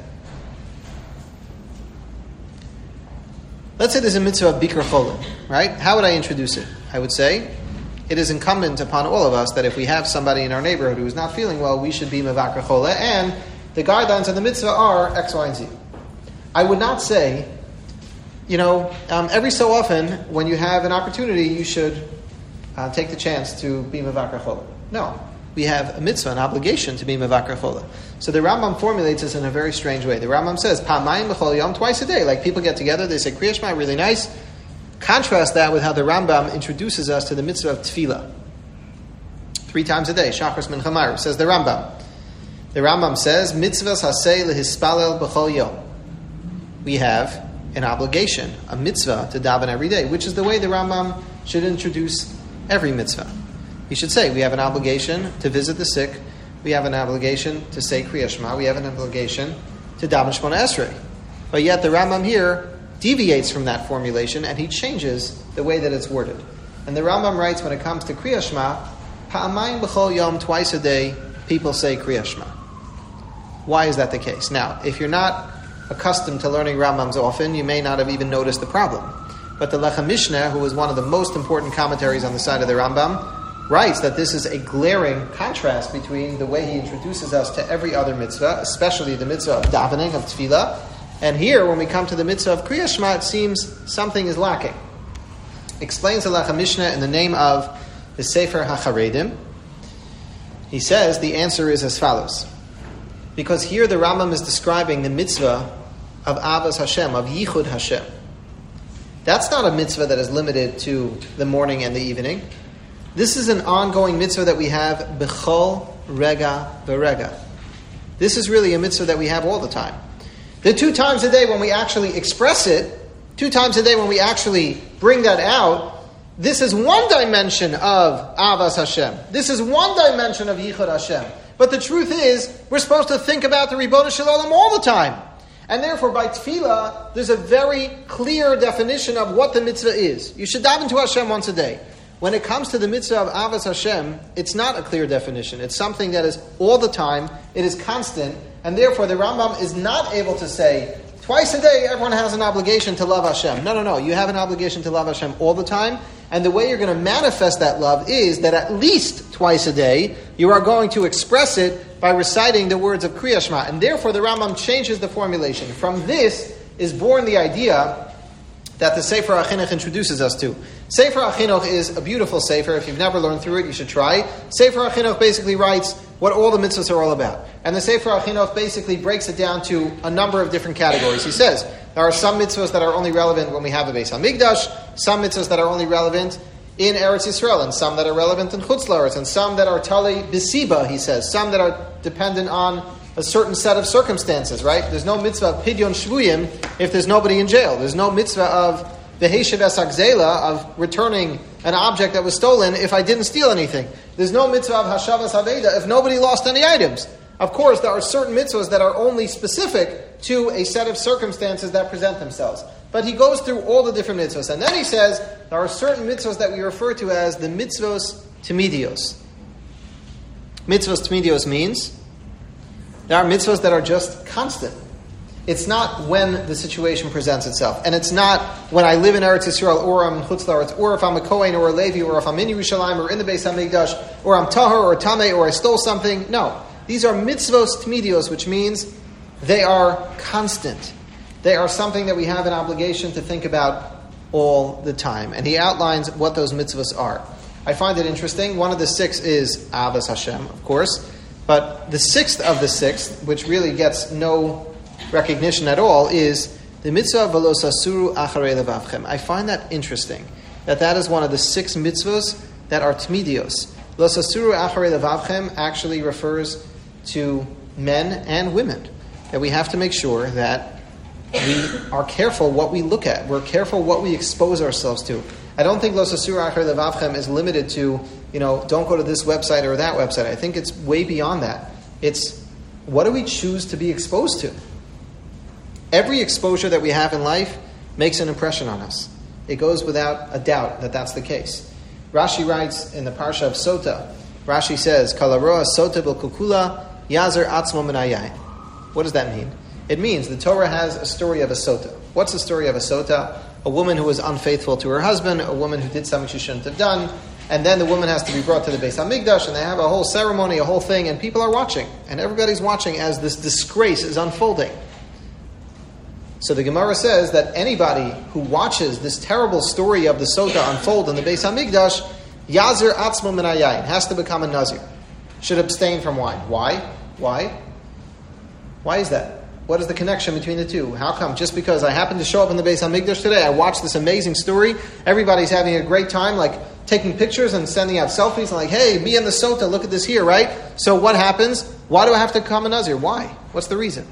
Let's say there's a mitzvah of Bikr Cholim, right? How would I introduce it? I would say, it is incumbent upon all of us that if we have somebody in our neighborhood who is not feeling well, we should be Mevakar Chola, and the guidelines of the mitzvah are X, Y, and Z. I would not say, you know, um, every so often, when you have an opportunity, you should uh, take the chance to be Mevakar Chola. No. We have a mitzvah, an obligation to be Mevakar Chola. So the Rambam formulates this in a very strange way. The Rambam says, Pa'amayim b'chol yom, twice a day. Like people get together, they say Kriyas Shema, really nice. Contrast that with how the Rambam introduces us to the mitzvah of Tefillah. Three times a day, Shachris Mincha Ma'ariv, says the Rambam. The Rambam says, Mitzvahs hasei lehispalel b'chol yom. We have an obligation, a mitzvah to daven every day, which is the way the Rambam should introduce every mitzvah. He should say, we have an obligation to visit the sick, we have an obligation to say Kriyas Shema, we have an obligation to daven Shemona Esrei. But yet the Rambam here deviates from that formulation and he changes the way that it's worded. And the Rambam writes, when it comes to Kriyas Shema, Pa'amayim b'chol yom, twice a day, people say Kriyas Shema. Why is that the case? Now, if you're not accustomed to learning Rambams often, you may not have even noticed the problem. But the Lechem Mishneh, who is one of the most important commentaries on the side of the Rambam, writes that this is a glaring contrast between the way he introduces us to every other mitzvah, especially the mitzvah of davening, of tefillah, and here, when we come to the mitzvah of Kriyas Shema, it seems something is lacking. Explains the Lechem Mishneh in the name of the Sefer HaCharedim. He says the answer is as follows. Because here the Rambam is describing the mitzvah of Avas Hashem, of Yichud Hashem. That's not a mitzvah that is limited to the morning and the evening. This is an ongoing mitzvah that we have b'chol rega v'rega. This is really a mitzvah that we have all the time. The two times a day when we actually express it, two times a day when we actually bring that out, this is one dimension of Avas Hashem. This is one dimension of Yichud Hashem. But the truth is, we're supposed to think about the Ribono Shel Olam all the time. And therefore, by tefillah, there's a very clear definition of what the mitzvah is. You should daven to Hashem once a day. When it comes to the mitzvah of Avas Hashem, it's not a clear definition. It's something that is all the time, it is constant, and therefore the Rambam is not able to say, twice a day everyone has an obligation to love Hashem. No, no, no. You have an obligation to love Hashem all the time, and the way you're going to manifest that love is that at least twice a day you are going to express it by reciting the words of Kriyas Shema. And therefore the Rambam changes the formulation. From this is born the idea that the Sefer HaChinuch introduces us to. Sefer HaChinuch is a beautiful sefer. If you've never learned through it, you should try. Sefer HaChinuch basically writes what all the mitzvahs are all about. And the Sefer HaChinuch basically breaks it down to a number of different categories. He says, there are some mitzvahs that are only relevant when we have a Beis HaMikdash, some mitzvahs that are only relevant in Eretz Yisrael, and some that are relevant in Chutz La'aretz, and some that are Tali B'siba, he says, some that are dependent on a certain set of circumstances, right? There's no mitzvah of Pidyon Shvuyim if there's nobody in jail. There's no mitzvah of the Heshev Esakzela, of returning an object that was stolen if I didn't steal anything. There's no mitzvah of Hashavas Haveda if nobody lost any items. Of course, there are certain mitzvahs that are only specific to a set of circumstances that present themselves. But he goes through all the different mitzvahs. And then he says, there are certain mitzvahs that we refer to as the mitzvos timidios. Mitzvos timidios means there are mitzvahs that are just constant. It's not when the situation presents itself. And it's not when I live in Eretz Yisrael, or I'm in Chutz La'aretz, or if I'm a Kohen, or a Levi, or if I'm in Yerushalayim, or in the Beis HaMikdash, or I'm tahor, or tameh, or I stole something. No. These are mitzvos tmidios, which means they are constant. They are something that we have an obligation to think about all the time. And he outlines what those mitzvahs are. I find it interesting. One of the six is Avos Hashem, of course. But the sixth of the sixth, which really gets no recognition at all, is the mitzvah v'lo sasuru acharei levavchem. I find that interesting, that that is one of the six mitzvahs that are tmidios. Lo sasuru acharei levavchem actually refers to men and women. That we have to make sure that we are careful what we look at. We're careful what we expose ourselves to. I don't think Lo Sasur Acharei Levavchem is limited to, you know, don't go to this website or that website. I think it's way beyond that. It's what do we choose to be exposed to? Every exposure that we have in life makes an impression on us. It goes without a doubt that that's the case. Rashi writes in the Parsha of Sota, Rashi says, Kalaroa Sota bil Kukula Yazer Atzmo Minayayin. What does that mean? It means the Torah has a story of a Sota. What's the story of a Sota? A woman who was unfaithful to her husband, a woman who did something she shouldn't have done, and then the woman has to be brought to the Beis HaMikdash, and they have a whole ceremony, a whole thing, and people are watching. And everybody's watching as this disgrace is unfolding. So the Gemara says that anybody who watches this terrible story of the Sota unfold in the Beis HaMikdash, Yazer Atzmo Min Hayayin, has to become a Nazir. Should abstain from wine. Why? Why? Why is that? What is the connection between the two? How come? Just because I happen to show up in the Beis HaMikdash today, I watched this amazing story, everybody's having a great time, like taking pictures and sending out selfies, and like, hey, me and the Sota, look at this here, right? So what happens? Why do I have to become a Nazir? Why? What's the reason?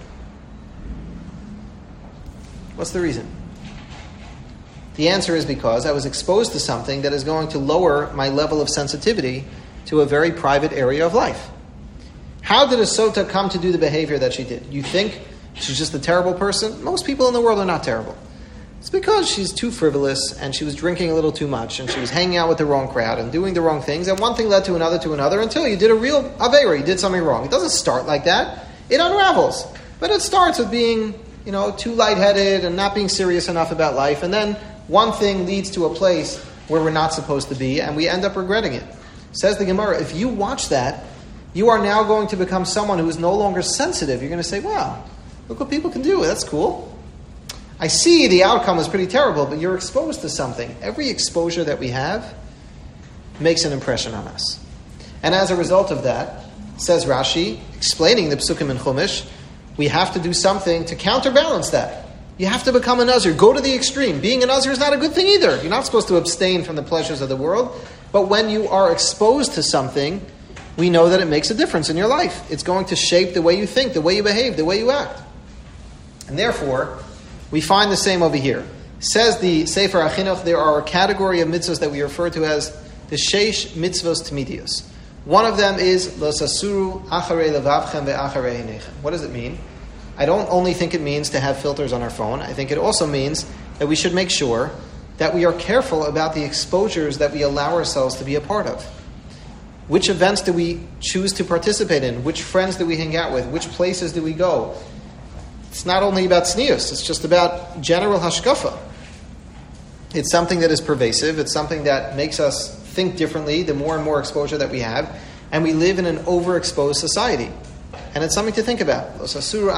What's the reason? The answer is because I was exposed to something that is going to lower my level of sensitivity to a very private area of life. How did a Sota come to do the behavior that she did? You think she's just a terrible person? Most people in the world are not terrible. It's because she's too frivolous and she was drinking a little too much and she was hanging out with the wrong crowd and doing the wrong things, and one thing led to another to another until you did a real Aveira, you did something wrong. It doesn't start like that. It unravels. But it starts with being, you know, too lightheaded and not being serious enough about life, and then one thing leads to a place where we're not supposed to be and we end up regretting it. Says the Gemara, if you watch that, you are now going to become someone who is no longer sensitive. You're going to say, wow, look what people can do. That's cool. I see the outcome is pretty terrible, but you're exposed to something. Every exposure that we have makes an impression on us. And as a result of that, says Rashi, explaining the Psukim in Chumash, we have to do something to counterbalance that. You have to become a Nazir. Go to the extreme. Being a Nazir is not a good thing either. You're not supposed to abstain from the pleasures of the world. But when you are exposed to something, we know that it makes a difference in your life. It's going to shape the way you think, the way you behave, the way you act. And therefore, we find the same over here. Says the Sefer HaChinuch, there are a category of mitzvahs that we refer to as the Sheish Mitzvos Tmidios. One of them is Lo Sasuru Acharei Levavchem Ve'acharei Einechem. What does it mean? I don't only think it means to have filters on our phone. I think it also means that we should make sure that we are careful about the exposures that we allow ourselves to be a part of. Which events do we choose to participate in? Which friends do we hang out with? Which places do we go? It's not only about tznius, it's just about general hashkafa. It's something that is pervasive. It's something that makes us think differently the more and more exposure that we have. And we live in an overexposed society. And it's something to think about. So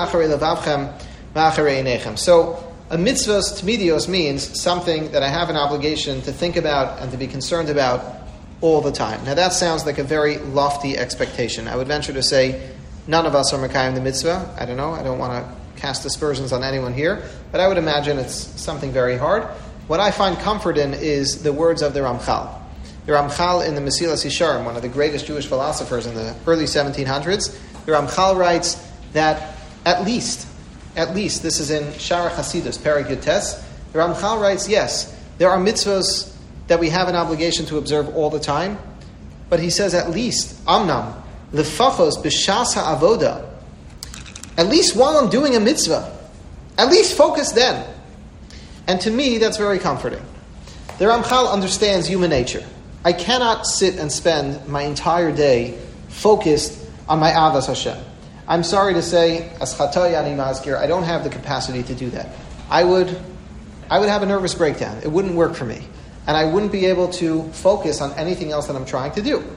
a mitzvahs tmidios means something that I have an obligation to think about and to be concerned about all the time. Now that sounds like a very lofty expectation. I would venture to say none of us are Mekayim the mitzvah. I don't know. I don't want to cast aspersions on anyone here. But I would imagine it's something very hard. What I find comfort in is the words of the Ramchal. The Ramchal in the Mesilas Yesharim, one of the greatest Jewish philosophers in the early seventeen hundreds, the Ramchal writes that at least, at least, this is in Shara Chasidus, Perek Yutes, the Ramchal writes, yes, there are mitzvahs that we have an obligation to observe all the time, but he says at least, Amnam, Lefachos B'shas ha'avoda, at least while I'm doing a mitzvah, at least focus then. And to me, that's very comforting. The Ramchal understands human nature. I cannot sit and spend my entire day focused on my Avos Hashem. I'm sorry to say, as Chatay Ani Mazkir, I don't have the capacity to do that. I would, I would have a nervous breakdown. It wouldn't work for me. And I wouldn't be able to focus on anything else that I'm trying to do.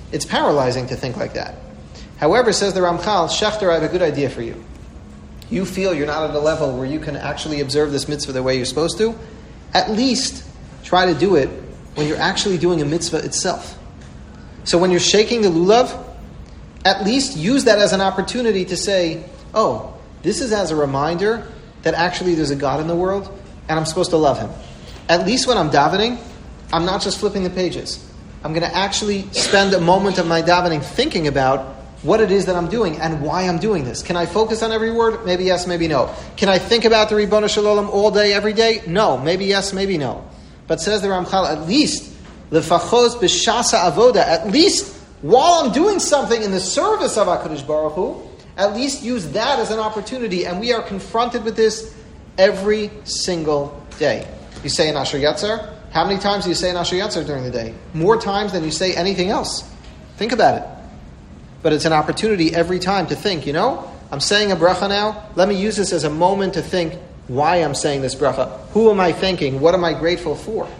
It's paralyzing to think like that. However, says the Ramchal, Shechter, I have a good idea for you. You feel you're not at a level where you can actually observe this mitzvah the way you're supposed to. At least try to do it when you're actually doing a mitzvah itself. So when you're shaking the lulav, at least use that as an opportunity to say, oh, this is as a reminder that actually there's a God in the world and I'm supposed to love him. At least when I'm davening, I'm not just flipping the pages. I'm going to actually spend a moment of my davening thinking about what it is that I'm doing and why I'm doing this. Can I focus on every word? Maybe yes, maybe no. Can I think about the Ribono Shel Olam all day, every day? No. Maybe yes, maybe no. But says the Ramchal, at least, Lefachos b'shasa avoda, at least while I'm doing something in the service of HaKadosh Baruch Hu, at least use that as an opportunity. And we are confronted with this every single day. You say an Asher Yatzar. How many times do you say an Asher Yatzar during the day? More times than you say anything else. Think about it. But it's an opportunity every time to think, you know, I'm saying a bracha now. Let me use this as a moment to think why I'm saying this bracha. Who am I thanking? What am I grateful for?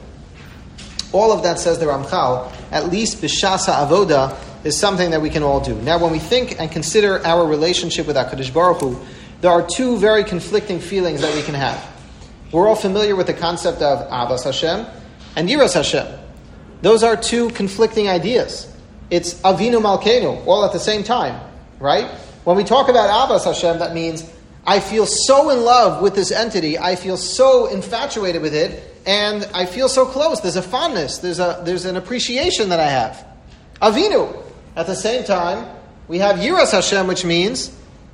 All of that, says the Ramchal, at least b'shasa avoda, is something that we can all do. Now, when we think and consider our relationship with HaKadosh Baruch Hu, there are two very conflicting feelings that we can have. We're all familiar with the concept of Avas Hashem and Yiras Hashem. Those are two conflicting ideas. It's Avinu Malkeinu, all at the same time, right? When we talk about Avas Hashem, that means I feel so in love with this entity, I feel so infatuated with it, and I feel so close. There's a fondness, there's a there's an appreciation that I have. Avinu. At the same time, we have Yiras Hashem, which means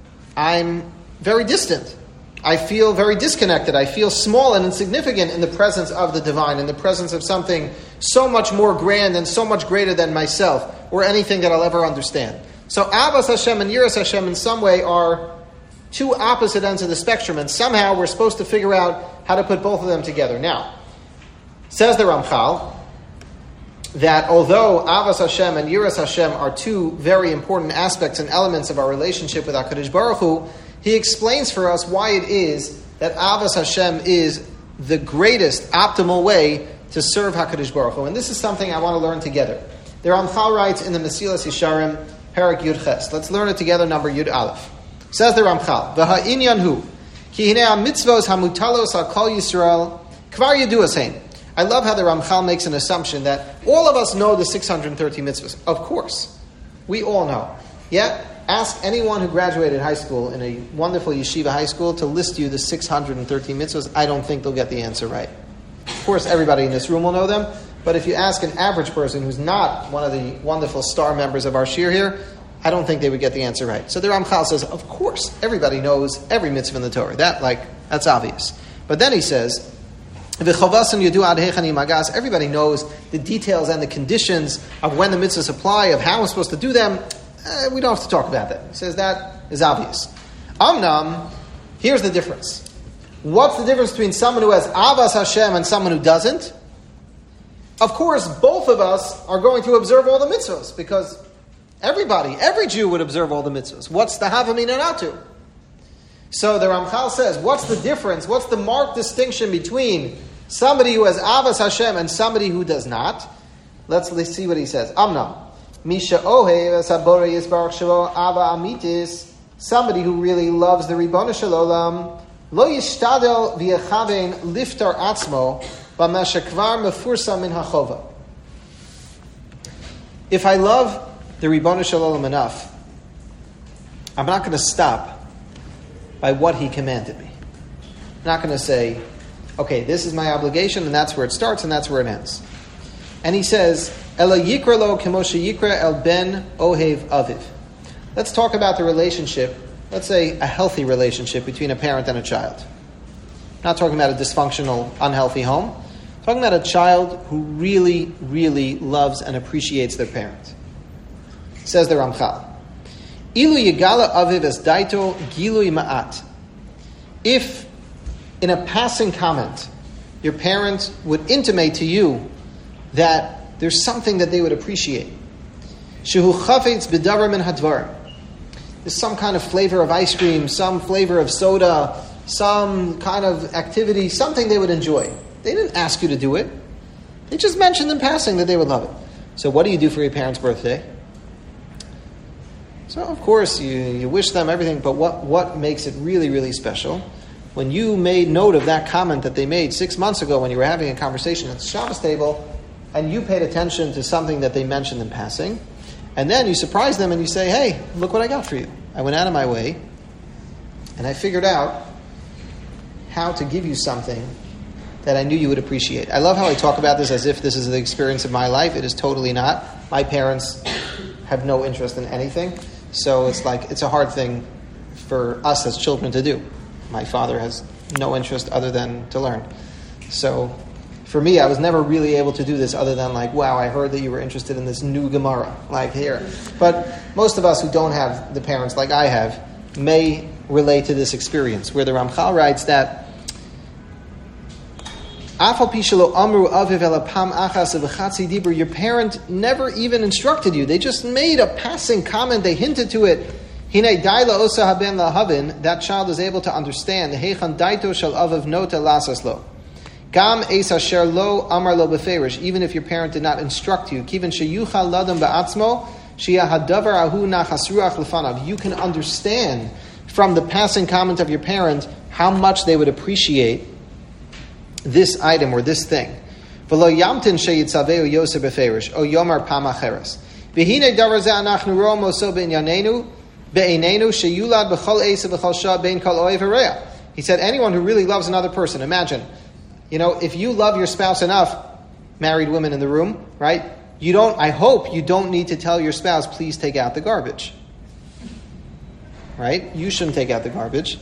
I'm very distant. I feel very disconnected. I feel small and insignificant in the presence of the divine, in the presence of something so much more grand and so much greater than myself or anything that I'll ever understand. So Avas Hashem and Yiras Hashem in some way are two opposite ends of the spectrum, and somehow we're supposed to figure out how to put both of them together. Now, says the Ramchal, that although Avas Hashem and Yiras Hashem are two very important aspects and elements of our relationship with HaKadosh Baruch Hu, he explains for us why it is that Avas Hashem is the greatest, optimal way to serve HaKadosh Baruch Hu. And this is something I want to learn together. The Ramchal writes in the Mesilas Yesharim, Parak Yud Ches. Let's learn it together, number Yud Aleph. Says the Ramchal, V'ha'inyan hu, ki hinei ha-mitzvos ha-mutalos ha-kol Yisrael, kvar yeduas hein. I love how the Ramchal makes an assumption that all of us know the six hundred thirty mitzvahs. Of course. We all know. Yet, ask anyone who graduated high school in a wonderful yeshiva high school to list you the six hundred thirteen mitzvahs. I don't think they'll get the answer right. Of course, everybody in this room will know them. But if you ask an average person who's not one of the wonderful star members of our shir here, I don't think they would get the answer right. So the Ramchal says, of course, everybody knows every mitzvah in the Torah. That, like, that's obvious. But then he says, everybody knows the details and the conditions of when the mitzvahs apply, of how I'm supposed to do them. Eh, we don't have to talk about that. He says that is obvious. Amnam, here's the difference. What's the difference between someone who has Avas Hashem and someone who doesn't? Of course, both of us are going to observe all the mitzvahs, because everybody, every Jew would observe all the mitzvahs. What's the havamina not to? So the Ramchal says, what's the difference? What's the marked distinction between somebody who has Avas Hashem and somebody who does not? Let's, let's see what he says. Amnam. Misha ohev sabore yisbarach shelo ava amitis. Somebody who really loves the Ribono Shel Olam. Lo yishtadel v'yechaven liftar atzmo b'masha kvar mefursa min hachova. If I love the Ribono Shel Olam enough, I'm not going to stop by what he commanded me. I'm not going to say, okay, this is my obligation, and that's where it starts, and that's where it ends. And he says, Ela yikra lo kemoshe yikra el ben ohev aviv. Let's talk about the relationship, let's say a healthy relationship between a parent and a child. Not talking about a dysfunctional, unhealthy home. Talking about a child who really, really loves and appreciates their parent. Says the Ramchal, Ilu yigala aviv es daito gilui ma'at. If, in a passing comment, your parent would intimate to you that there's something that they would appreciate. Shehu chafetz b'davar min hadvarim. There's some kind of flavor of ice cream, some flavor of soda, some kind of activity, something they would enjoy. They didn't ask you to do it. They just mentioned in passing that they would love it. So what do you do for your parents' birthday? So, of course, you, you wish them everything, but what, what makes it really, really special? When you made note of that comment that they made six months ago when you were having a conversation at the Shabbos table, and you paid attention to something that they mentioned in passing, and then you surprise them and you say, hey, look what I got for you. I went out of my way, and I figured out how to give you something that I knew you would appreciate. I love how I talk about this as if this is the experience of my life. It is totally not. My parents have no interest in anything, so it's like it's a hard thing for us as children to do. My father has no interest other than to learn. So for me, I was never really able to do this other than like, wow, I heard that you were interested in this new Gemara, like here. But most of us who don't have the parents like I have may relate to this experience, where the Ramchal writes that your parent never even instructed you. They just made a passing comment. They hinted to it. That child is able to understand. Even if your parent did not instruct you. You can understand from the passing comment of your parent how much they would appreciate this item or this thing. He said, anyone who really loves another person, imagine, you know, if you love your spouse enough, married women in the room, right? You don't, I hope you don't need to tell your spouse, please take out the garbage. Right? You shouldn't take out the garbage.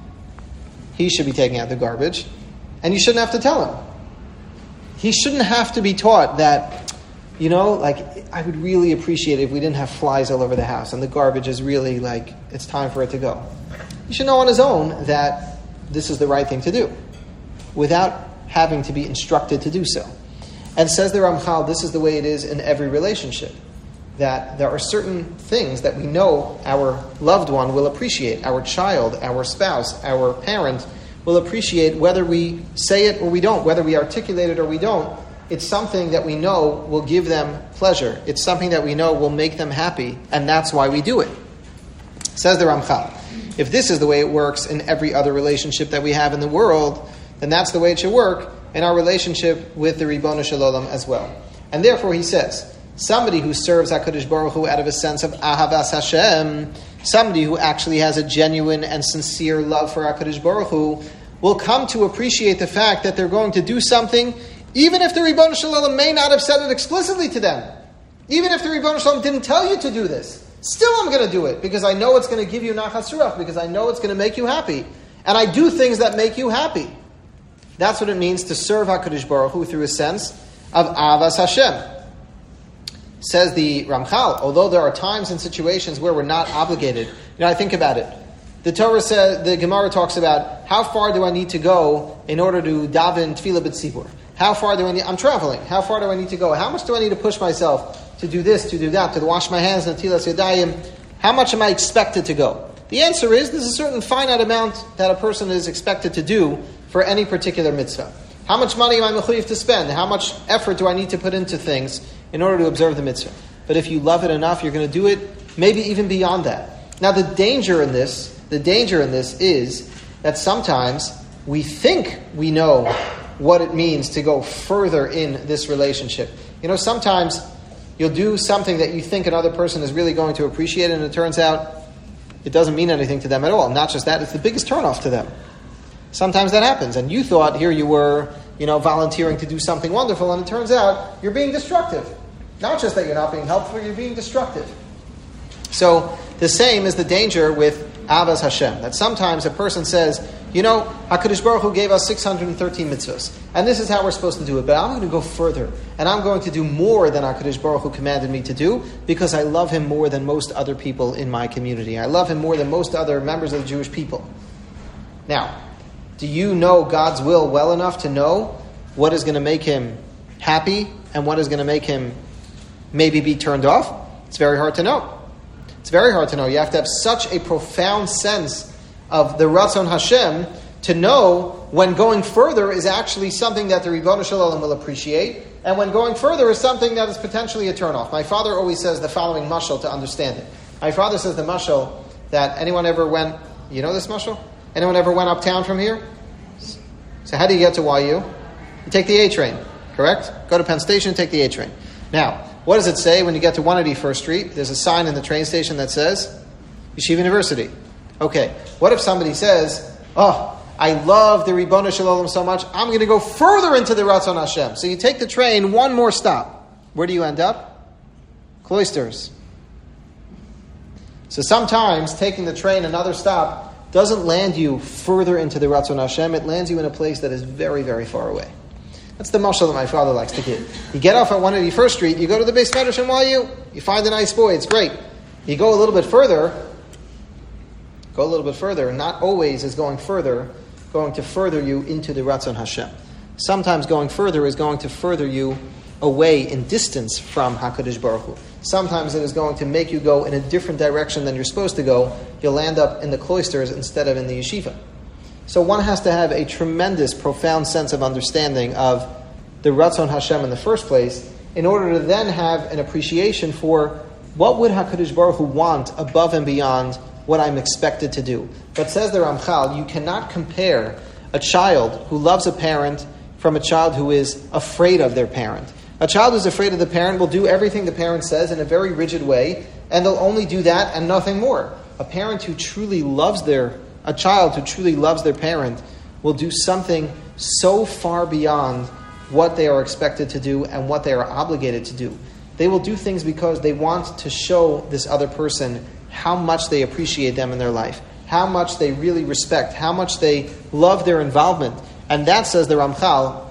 He should be taking out the garbage. And you shouldn't have to tell him. He shouldn't have to be taught that, you know, like, I would really appreciate it if we didn't have flies all over the house and the garbage is really like, it's time for it to go. He should know on his own that this is the right thing to do without having to be instructed to do so. And says the Ramchal, this is the way it is in every relationship. That there are certain things that we know our loved one will appreciate. Our child, our spouse, our parent will appreciate whether we say it or we don't, whether we articulate it or we don't. It's something that we know will give them pleasure. It's something that we know will make them happy, and that's why we do it. Says the Ramchal, if this is the way it works in every other relationship that we have in the world, then that's the way it should work in our relationship with the Ribbono Shel Olam as well. And therefore he says, somebody who serves HaKadosh Baruch Hu out of a sense of Ahavas Hashem, somebody who actually has a genuine and sincere love for HaKadosh Baruch Hu, will come to appreciate the fact that they're going to do something even if the Ribbono Shel Olam may not have said it explicitly to them. Even if the Ribbono Shel Olam didn't tell you to do this. Still I'm going to do it because I know it's going to give you nachas ruach, because I know it's going to make you happy. And I do things that make you happy. That's what it means to serve HaKadosh Baruch Hu through a sense of Avas Hashem. Says the Ramchal, although there are times and situations where we're not obligated. You know, I think about it. The Torah says, the Gemara talks about how far do I need to go in order to daven tefillah b'tzibur? How far do I need? I'm traveling. How far do I need to go? How much do I need to push myself to do this, to do that, to wash my hands, natilas yadayim? How much am I expected to go? The answer is there's a certain finite amount that a person is expected to do for any particular mitzvah. How much money am I mechuyev to spend? How much effort do I need to put into things in order to observe the mitzvah? But if you love it enough, you're going to do it, maybe even beyond that. Now the danger in this, the danger in this is that sometimes we think we know what it means to go further in this relationship. You know, sometimes you'll do something that you think another person is really going to appreciate, and it turns out it doesn't mean anything to them at all. Not just that, it's the biggest turnoff to them. Sometimes that happens, and you thought here you were, you know, volunteering to do something wonderful, and it turns out you're being destructive. Not just that you're not being helpful, you're being destructive. So the same is the danger with Avas Hashem, that sometimes a person says, you know, HaKadosh Baruch Hu gave us six hundred thirteen mitzvahs, and this is how we're supposed to do it, but I'm going to go further, and I'm going to do more than HaKadosh Baruch Hu commanded me to do, because I love him more than most other people in my community. I love him more than most other members of the Jewish people. Now, do you know God's will well enough to know what is going to make him happy and what is going to make him maybe be turned off? It's very hard to know. It's very hard to know. You have to have such a profound sense of the Ratzon Hashem to know when going further is actually something that the Ribbono Shel Olam will appreciate, and when going further is something that is potentially a turnoff. My father always says the following mashal to understand it. My father says the mashal that anyone ever went, you know this mashal? Anyone ever went uptown from here? So how do you get to Y U? You take the A train, correct? Go to Penn Station, take the A train. Now, what does it say when you get to one eighty-first Street? There's a sign in the train station that says Yeshiva University. Okay, what if somebody says, oh, I love the Ribono Shel Olam so much, I'm going to go further into the Ratzon Hashem. So you take the train, one more stop. Where do you end up? Cloisters. So sometimes taking the train another stop doesn't land you further into the Ratzon Hashem. It lands you in a place that is very, very far away. That's the mashal that my father likes to give. You get off at one eighty-first Street, you go to the Beis Medrash in Y U, you find a nice boy, it's great. You go a little bit further, go a little bit further, not always is going further, going to further you into the Ratzon Hashem. Sometimes going further is going to further you away in distance from HaKadosh Baruch Hu. Sometimes it is going to make you go in a different direction than you're supposed to go. You'll land up in the cloisters instead of in the yeshiva. So one has to have a tremendous, profound sense of understanding of the Ratzon Hashem in the first place in order to then have an appreciation for what would HaKadosh Baruch Hu want above and beyond what I'm expected to do. But says the Ramchal, you cannot compare a child who loves a parent from a child who is afraid of their parent. A child who's afraid of the parent will do everything the parent says in a very rigid way, and they'll only do that and nothing more. A parent who truly loves their, a child who truly loves their parent will do something so far beyond what they are expected to do and what they are obligated to do. They will do things because they want to show this other person how much they appreciate them in their life, how much they really respect, how much they love their involvement. And that, says the Ramchal,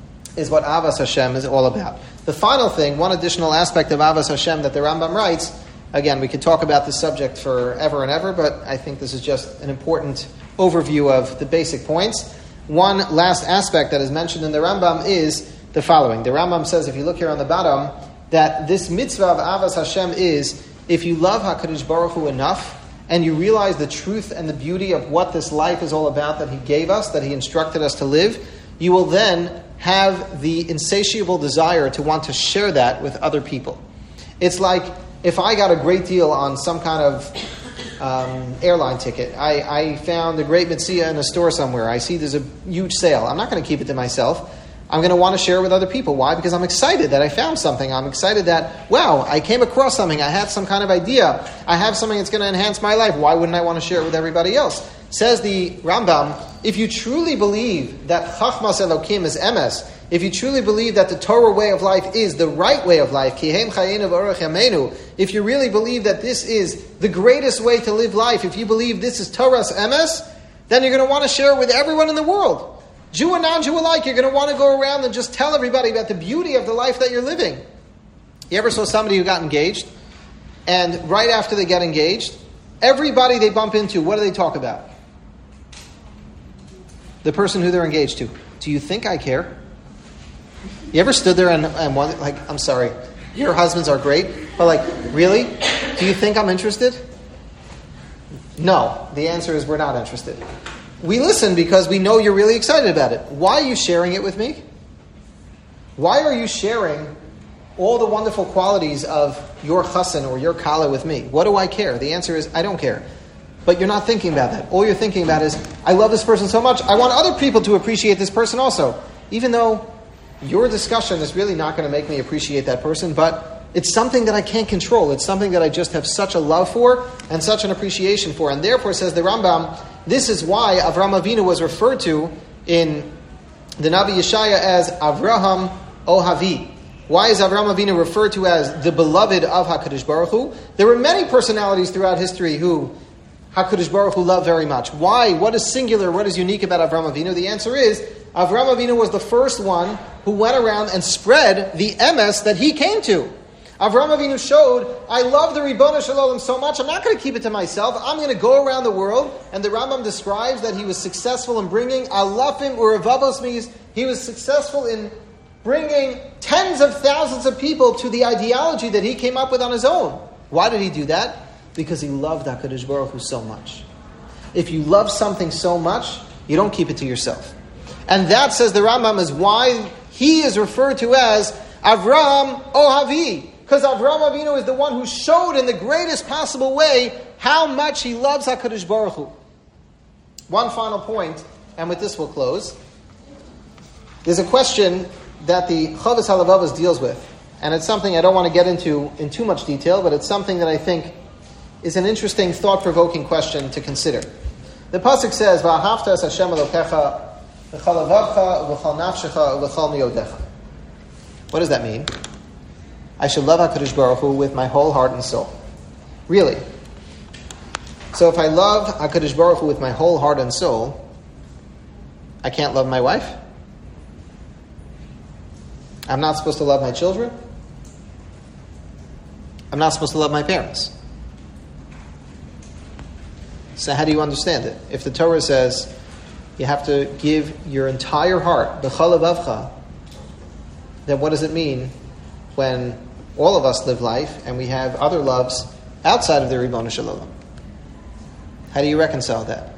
is what Avas Hashem is all about. The final thing, one additional aspect of Avas Hashem that the Rambam writes, again, we could talk about this subject forever and ever, but I think this is just an important overview of the basic points. One last aspect that is mentioned in the Rambam is the following. The Rambam says, if you look here on the bottom, that this mitzvah of Avas Hashem is, if you love HaKadosh Baruch Hu enough, and you realize the truth and the beauty of what this life is all about that He gave us, that He instructed us to live, you will then have the insatiable desire to want to share that with other people. It's like if I got a great deal on some kind of um, airline ticket. I, I found a great mitzvah in a store somewhere. I see there's a huge sale. I'm not going to keep it to myself. I'm going to want to share it with other people. Why? Because I'm excited that I found something. I'm excited that, wow, I came across something. I had some kind of idea. I have something that's going to enhance my life. Why wouldn't I want to share it with everybody else? Says the Rambam, if you truly believe that Chachmas Elokim is emes, if you truly believe that the Torah way of life is the right way of life, Kihem Chayenu V'Orech Yameinu, if you really believe that this is the greatest way to live life, if you believe this is Torah's emes, then you're going to want to share it with everyone in the world. Jew and non-Jew alike, you're going to want to go around and just tell everybody about the beauty of the life that you're living. You ever saw somebody who got engaged, and right after they get engaged, everybody they bump into, what do they talk about? The person who they're engaged to. Do you think I care? You ever stood there and, and wondered, like, I'm sorry, your husbands are great, but like, really? Do you think I'm interested? No. The answer is we're not interested. We listen because we know you're really excited about it. Why are you sharing it with me? Why are you sharing all the wonderful qualities of your chassan or your kala with me? What do I care? The answer is, I don't care. But you're not thinking about that. All you're thinking about is, I love this person so much, I want other people to appreciate this person also. Even though your discussion is really not going to make me appreciate that person, but it's something that I can't control. It's something that I just have such a love for and such an appreciation for. And therefore, says the Rambam, this is why Avraham Avinu was referred to in the Navi Yeshaya as Avraham Ohavi. Why is Avraham Avinu referred to as the beloved of HaKadosh Baruch Hu? There were many personalities throughout history who HaKadosh Baruch Hu loved very much. Why? What is singular? What is unique about Avraham Avinu? The answer is, Avraham Avinu was the first one who went around and spread the emes that he came to. Avraham Avinu showed, I love the Ribono Shel Olam so much, I'm not going to keep it to myself. I'm going to go around the world. And the Rambam describes that he was successful in bringing alafim urevavos, means he was successful in bringing tens of thousands of people to the ideology that he came up with on his own. Why did he do that? Because he loved HaKadosh Baruch Hu so much. If you love something so much, you don't keep it to yourself. And that, says the Rambam, is why he is referred to as Avram Ohavi. Because Avraham Avinu is the one who showed in the greatest possible way how much he loves HaKadosh Baruch Hu. One final point, and with this we'll close. There's a question that the Chovos HaLevavos deals with, and it's something I don't want to get into in too much detail, but it's something that I think is an interesting, thought-provoking question to consider. The pasuk says, "Va'ahavta es Hashem Elokecha v'chol levavcha v'chol nafshecha v'chol miyodecha." What does that mean? I should love HaKadosh Baruch Hu with my whole heart and soul. Really? So if I love HaKadosh Baruch Hu with my whole heart and soul, I can't love my wife? I'm not supposed to love my children? I'm not supposed to love my parents? So how do you understand it? If the Torah says you have to give your entire heart, b'chol levavcha, then what does it mean when all of us live life and we have other loves outside of the Ribono Shel Olam? How do you reconcile that?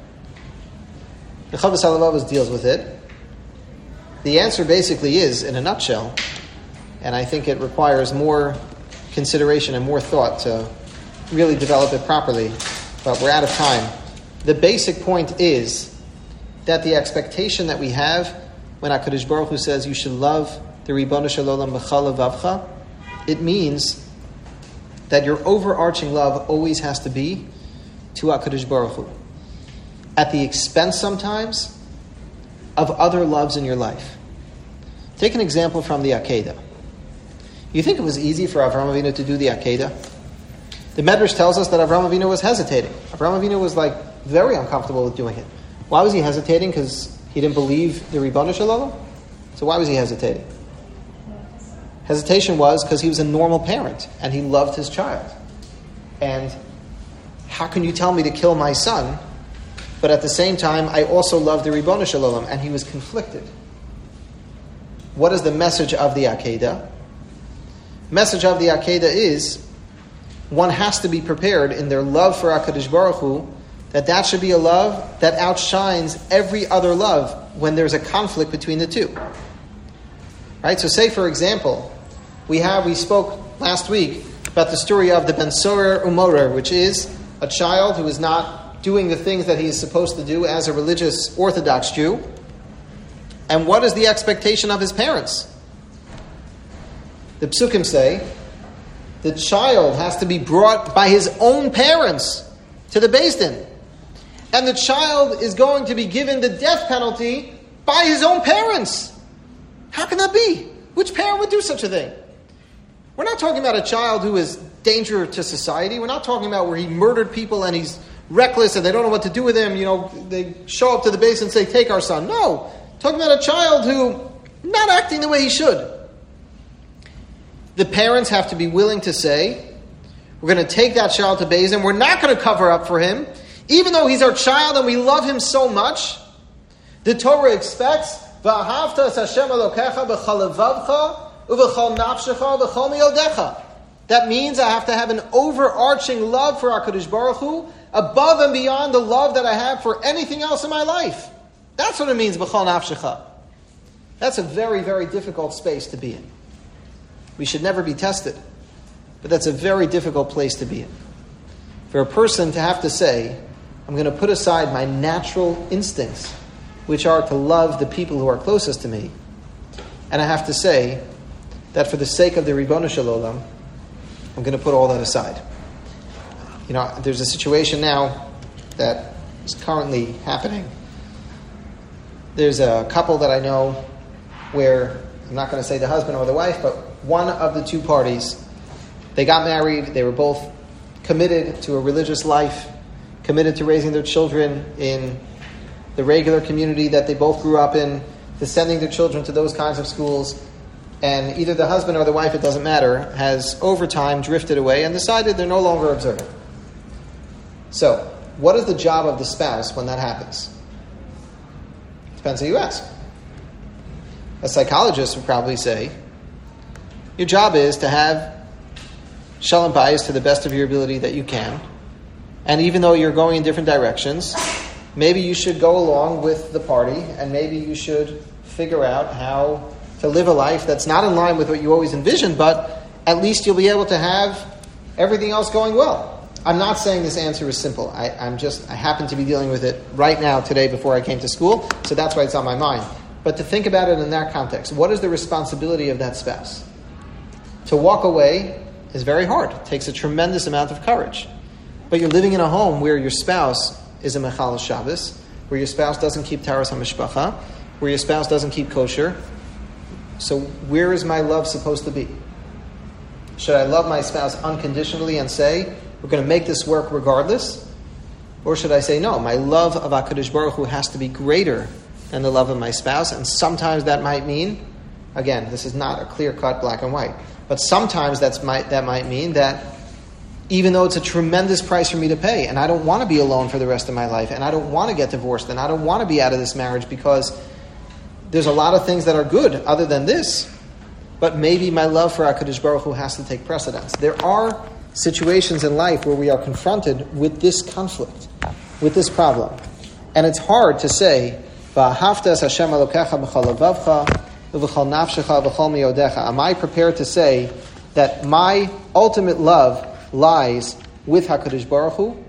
The Chovos HaLevavos deals with it. The answer basically is, in a nutshell, and I think it requires more consideration and more thought to really develop it properly, but we're out of time. The basic point is that the expectation that we have when HaKadosh Baruch Hu says you should love the Ribono Shel Olam b'chol levavcha, it means that your overarching love always has to be to HaKadosh Baruch Hu, at the expense sometimes of other loves in your life. Take an example from the Akedah. You think it was easy for Avraham Avinu to do the Akedah? The Medrash tells us that Avraham Avinu was hesitating. Avraham Avinu was like very uncomfortable with doing it. Why was he hesitating? Because he didn't believe the Ribono Shel Olam? So why was he hesitating? Hesitation was because he was a normal parent and he loved his child. And how can you tell me to kill my son, but at the same time I also love the Ribono Shel Olam? And he was conflicted. What is the message of the Akedah? Message of the Akedah is one has to be prepared in their love for HaKadosh Baruch Hu, that that should be a love that outshines every other love when there's a conflict between the two. Right? So say, for example, we have we spoke last week about the story of the Ben Sorer Umorer, which is a child who is not doing the things that he is supposed to do as a religious Orthodox Jew. And what is the expectation of his parents? The Psukim say the child has to be brought by his own parents to the Beis Din. And the child is going to be given the death penalty by his own parents. How can that be? Which parent would do such a thing? We're not talking about a child who is danger to society. We're not talking about where he murdered people and he's reckless and they don't know what to do with him. You know, they show up to the base and say, take our son. No. Talking about a child who not acting the way he should. The parents have to be willing to say, we're going to take that child to Beis Din. We're not going to cover up for him. Even though he's our child and we love him so much, the Torah expects, V'ahavta es Hashem Elokecha b'chol levavcha u'v'chol nafshecha v'chol miyodecha. That means I have to have an overarching love for HaKadosh Baruch Hu above and beyond the love that I have for anything else in my life. That's what it means, b'chol nafshecha. That's a very, very difficult space to be in. We should never be tested, but that's a very difficult place to be in. For a person to have to say, I'm going to put aside my natural instincts, which are to love the people who are closest to me, and I have to say that for the sake of the Ribono Shel Olam, I'm going to put all that aside. You know, there's a situation now that is currently happening. There's a couple that I know where, I'm not going to say the husband or the wife, but one of the two parties, they got married, they were both committed to a religious life, committed to raising their children in the regular community that they both grew up in, to sending their children to those kinds of schools. And either the husband or the wife, it doesn't matter, has over time drifted away and decided they're no longer observant. So, what is the job of the spouse when that happens? Depends who you ask. A psychologist would probably say, your job is to have shalom bayis to the best of your ability that you can. And even though you're going in different directions, maybe you should go along with the party and maybe you should figure out how to live a life that's not in line with what you always envisioned, but at least you'll be able to have everything else going well. I'm not saying this answer is simple. I, I'm just, I happen to be dealing with it right now today before I came to school, so that's why it's on my mind. But to think about it in that context, what is the responsibility of that spouse? To walk away is very hard. It takes a tremendous amount of courage. But you're living in a home where your spouse is a Mechal Shabbos, where your spouse doesn't keep Taras HaMishpacha, where your spouse doesn't keep kosher. So where is my love supposed to be? Should I love my spouse unconditionally and say, we're going to make this work regardless? Or should I say, no, my love of HaKadosh Baruch Hu has to be greater than the love of my spouse? And sometimes that might mean, again, this is not a clear-cut black and white, but sometimes that's might, that might mean that even though it's a tremendous price for me to pay, and I don't want to be alone for the rest of my life, and I don't want to get divorced, and I don't want to be out of this marriage because there's a lot of things that are good other than this, but maybe my love for HaKadosh Baruch Hu has to take precedence. There are situations in life where we are confronted with this conflict, with this problem. And it's hard to say, V'ahavta es Hashem Elokecha b'chol levavcha u'v'chol nafshecha v'chol miyodecha. Am I prepared to say that my ultimate love lies with HaKadosh Baruch Hu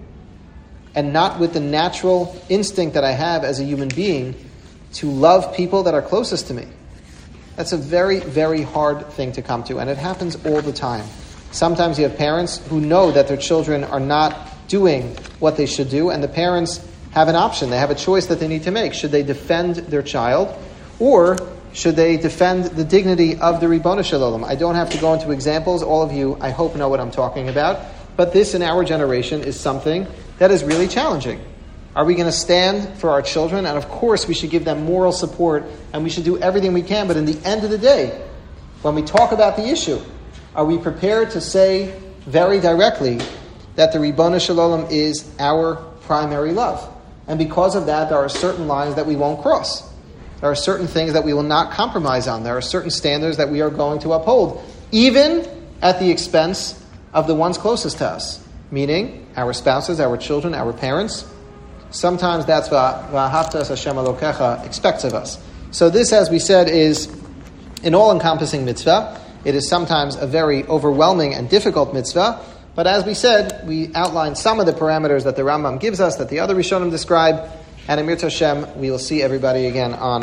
and not with the natural instinct that I have as a human being to love people that are closest to me? That's a very, very hard thing to come to, and it happens all the time. Sometimes you have parents who know that their children are not doing what they should do, and the parents have an option. They have a choice that they need to make. Should they defend their child, or should they defend the dignity of the Ribono Shel Olam? I don't have to go into examples. All of you, I hope, know what I'm talking about. But this, in our generation, is something that is really challenging. Are we going to stand for our children? And of course, we should give them moral support, and we should do everything we can. But in the end of the day, when we talk about the issue, are we prepared to say very directly that the Ribono Shel Olam is our primary love? And because of that, there are certain lines that we won't cross. There are certain things that we will not compromise on. There are certain standards that we are going to uphold, even at the expense of the ones closest to us, meaning our spouses, our children, our parents. Sometimes that's what V'ahavta es Hashem Elokecha expects of us. So this, as we said, is an all-encompassing mitzvah. It is sometimes a very overwhelming and difficult mitzvah. But as we said, we outlined some of the parameters that the Rambam gives us, that the other Rishonim describe. And Emir Hashem, we will see everybody again on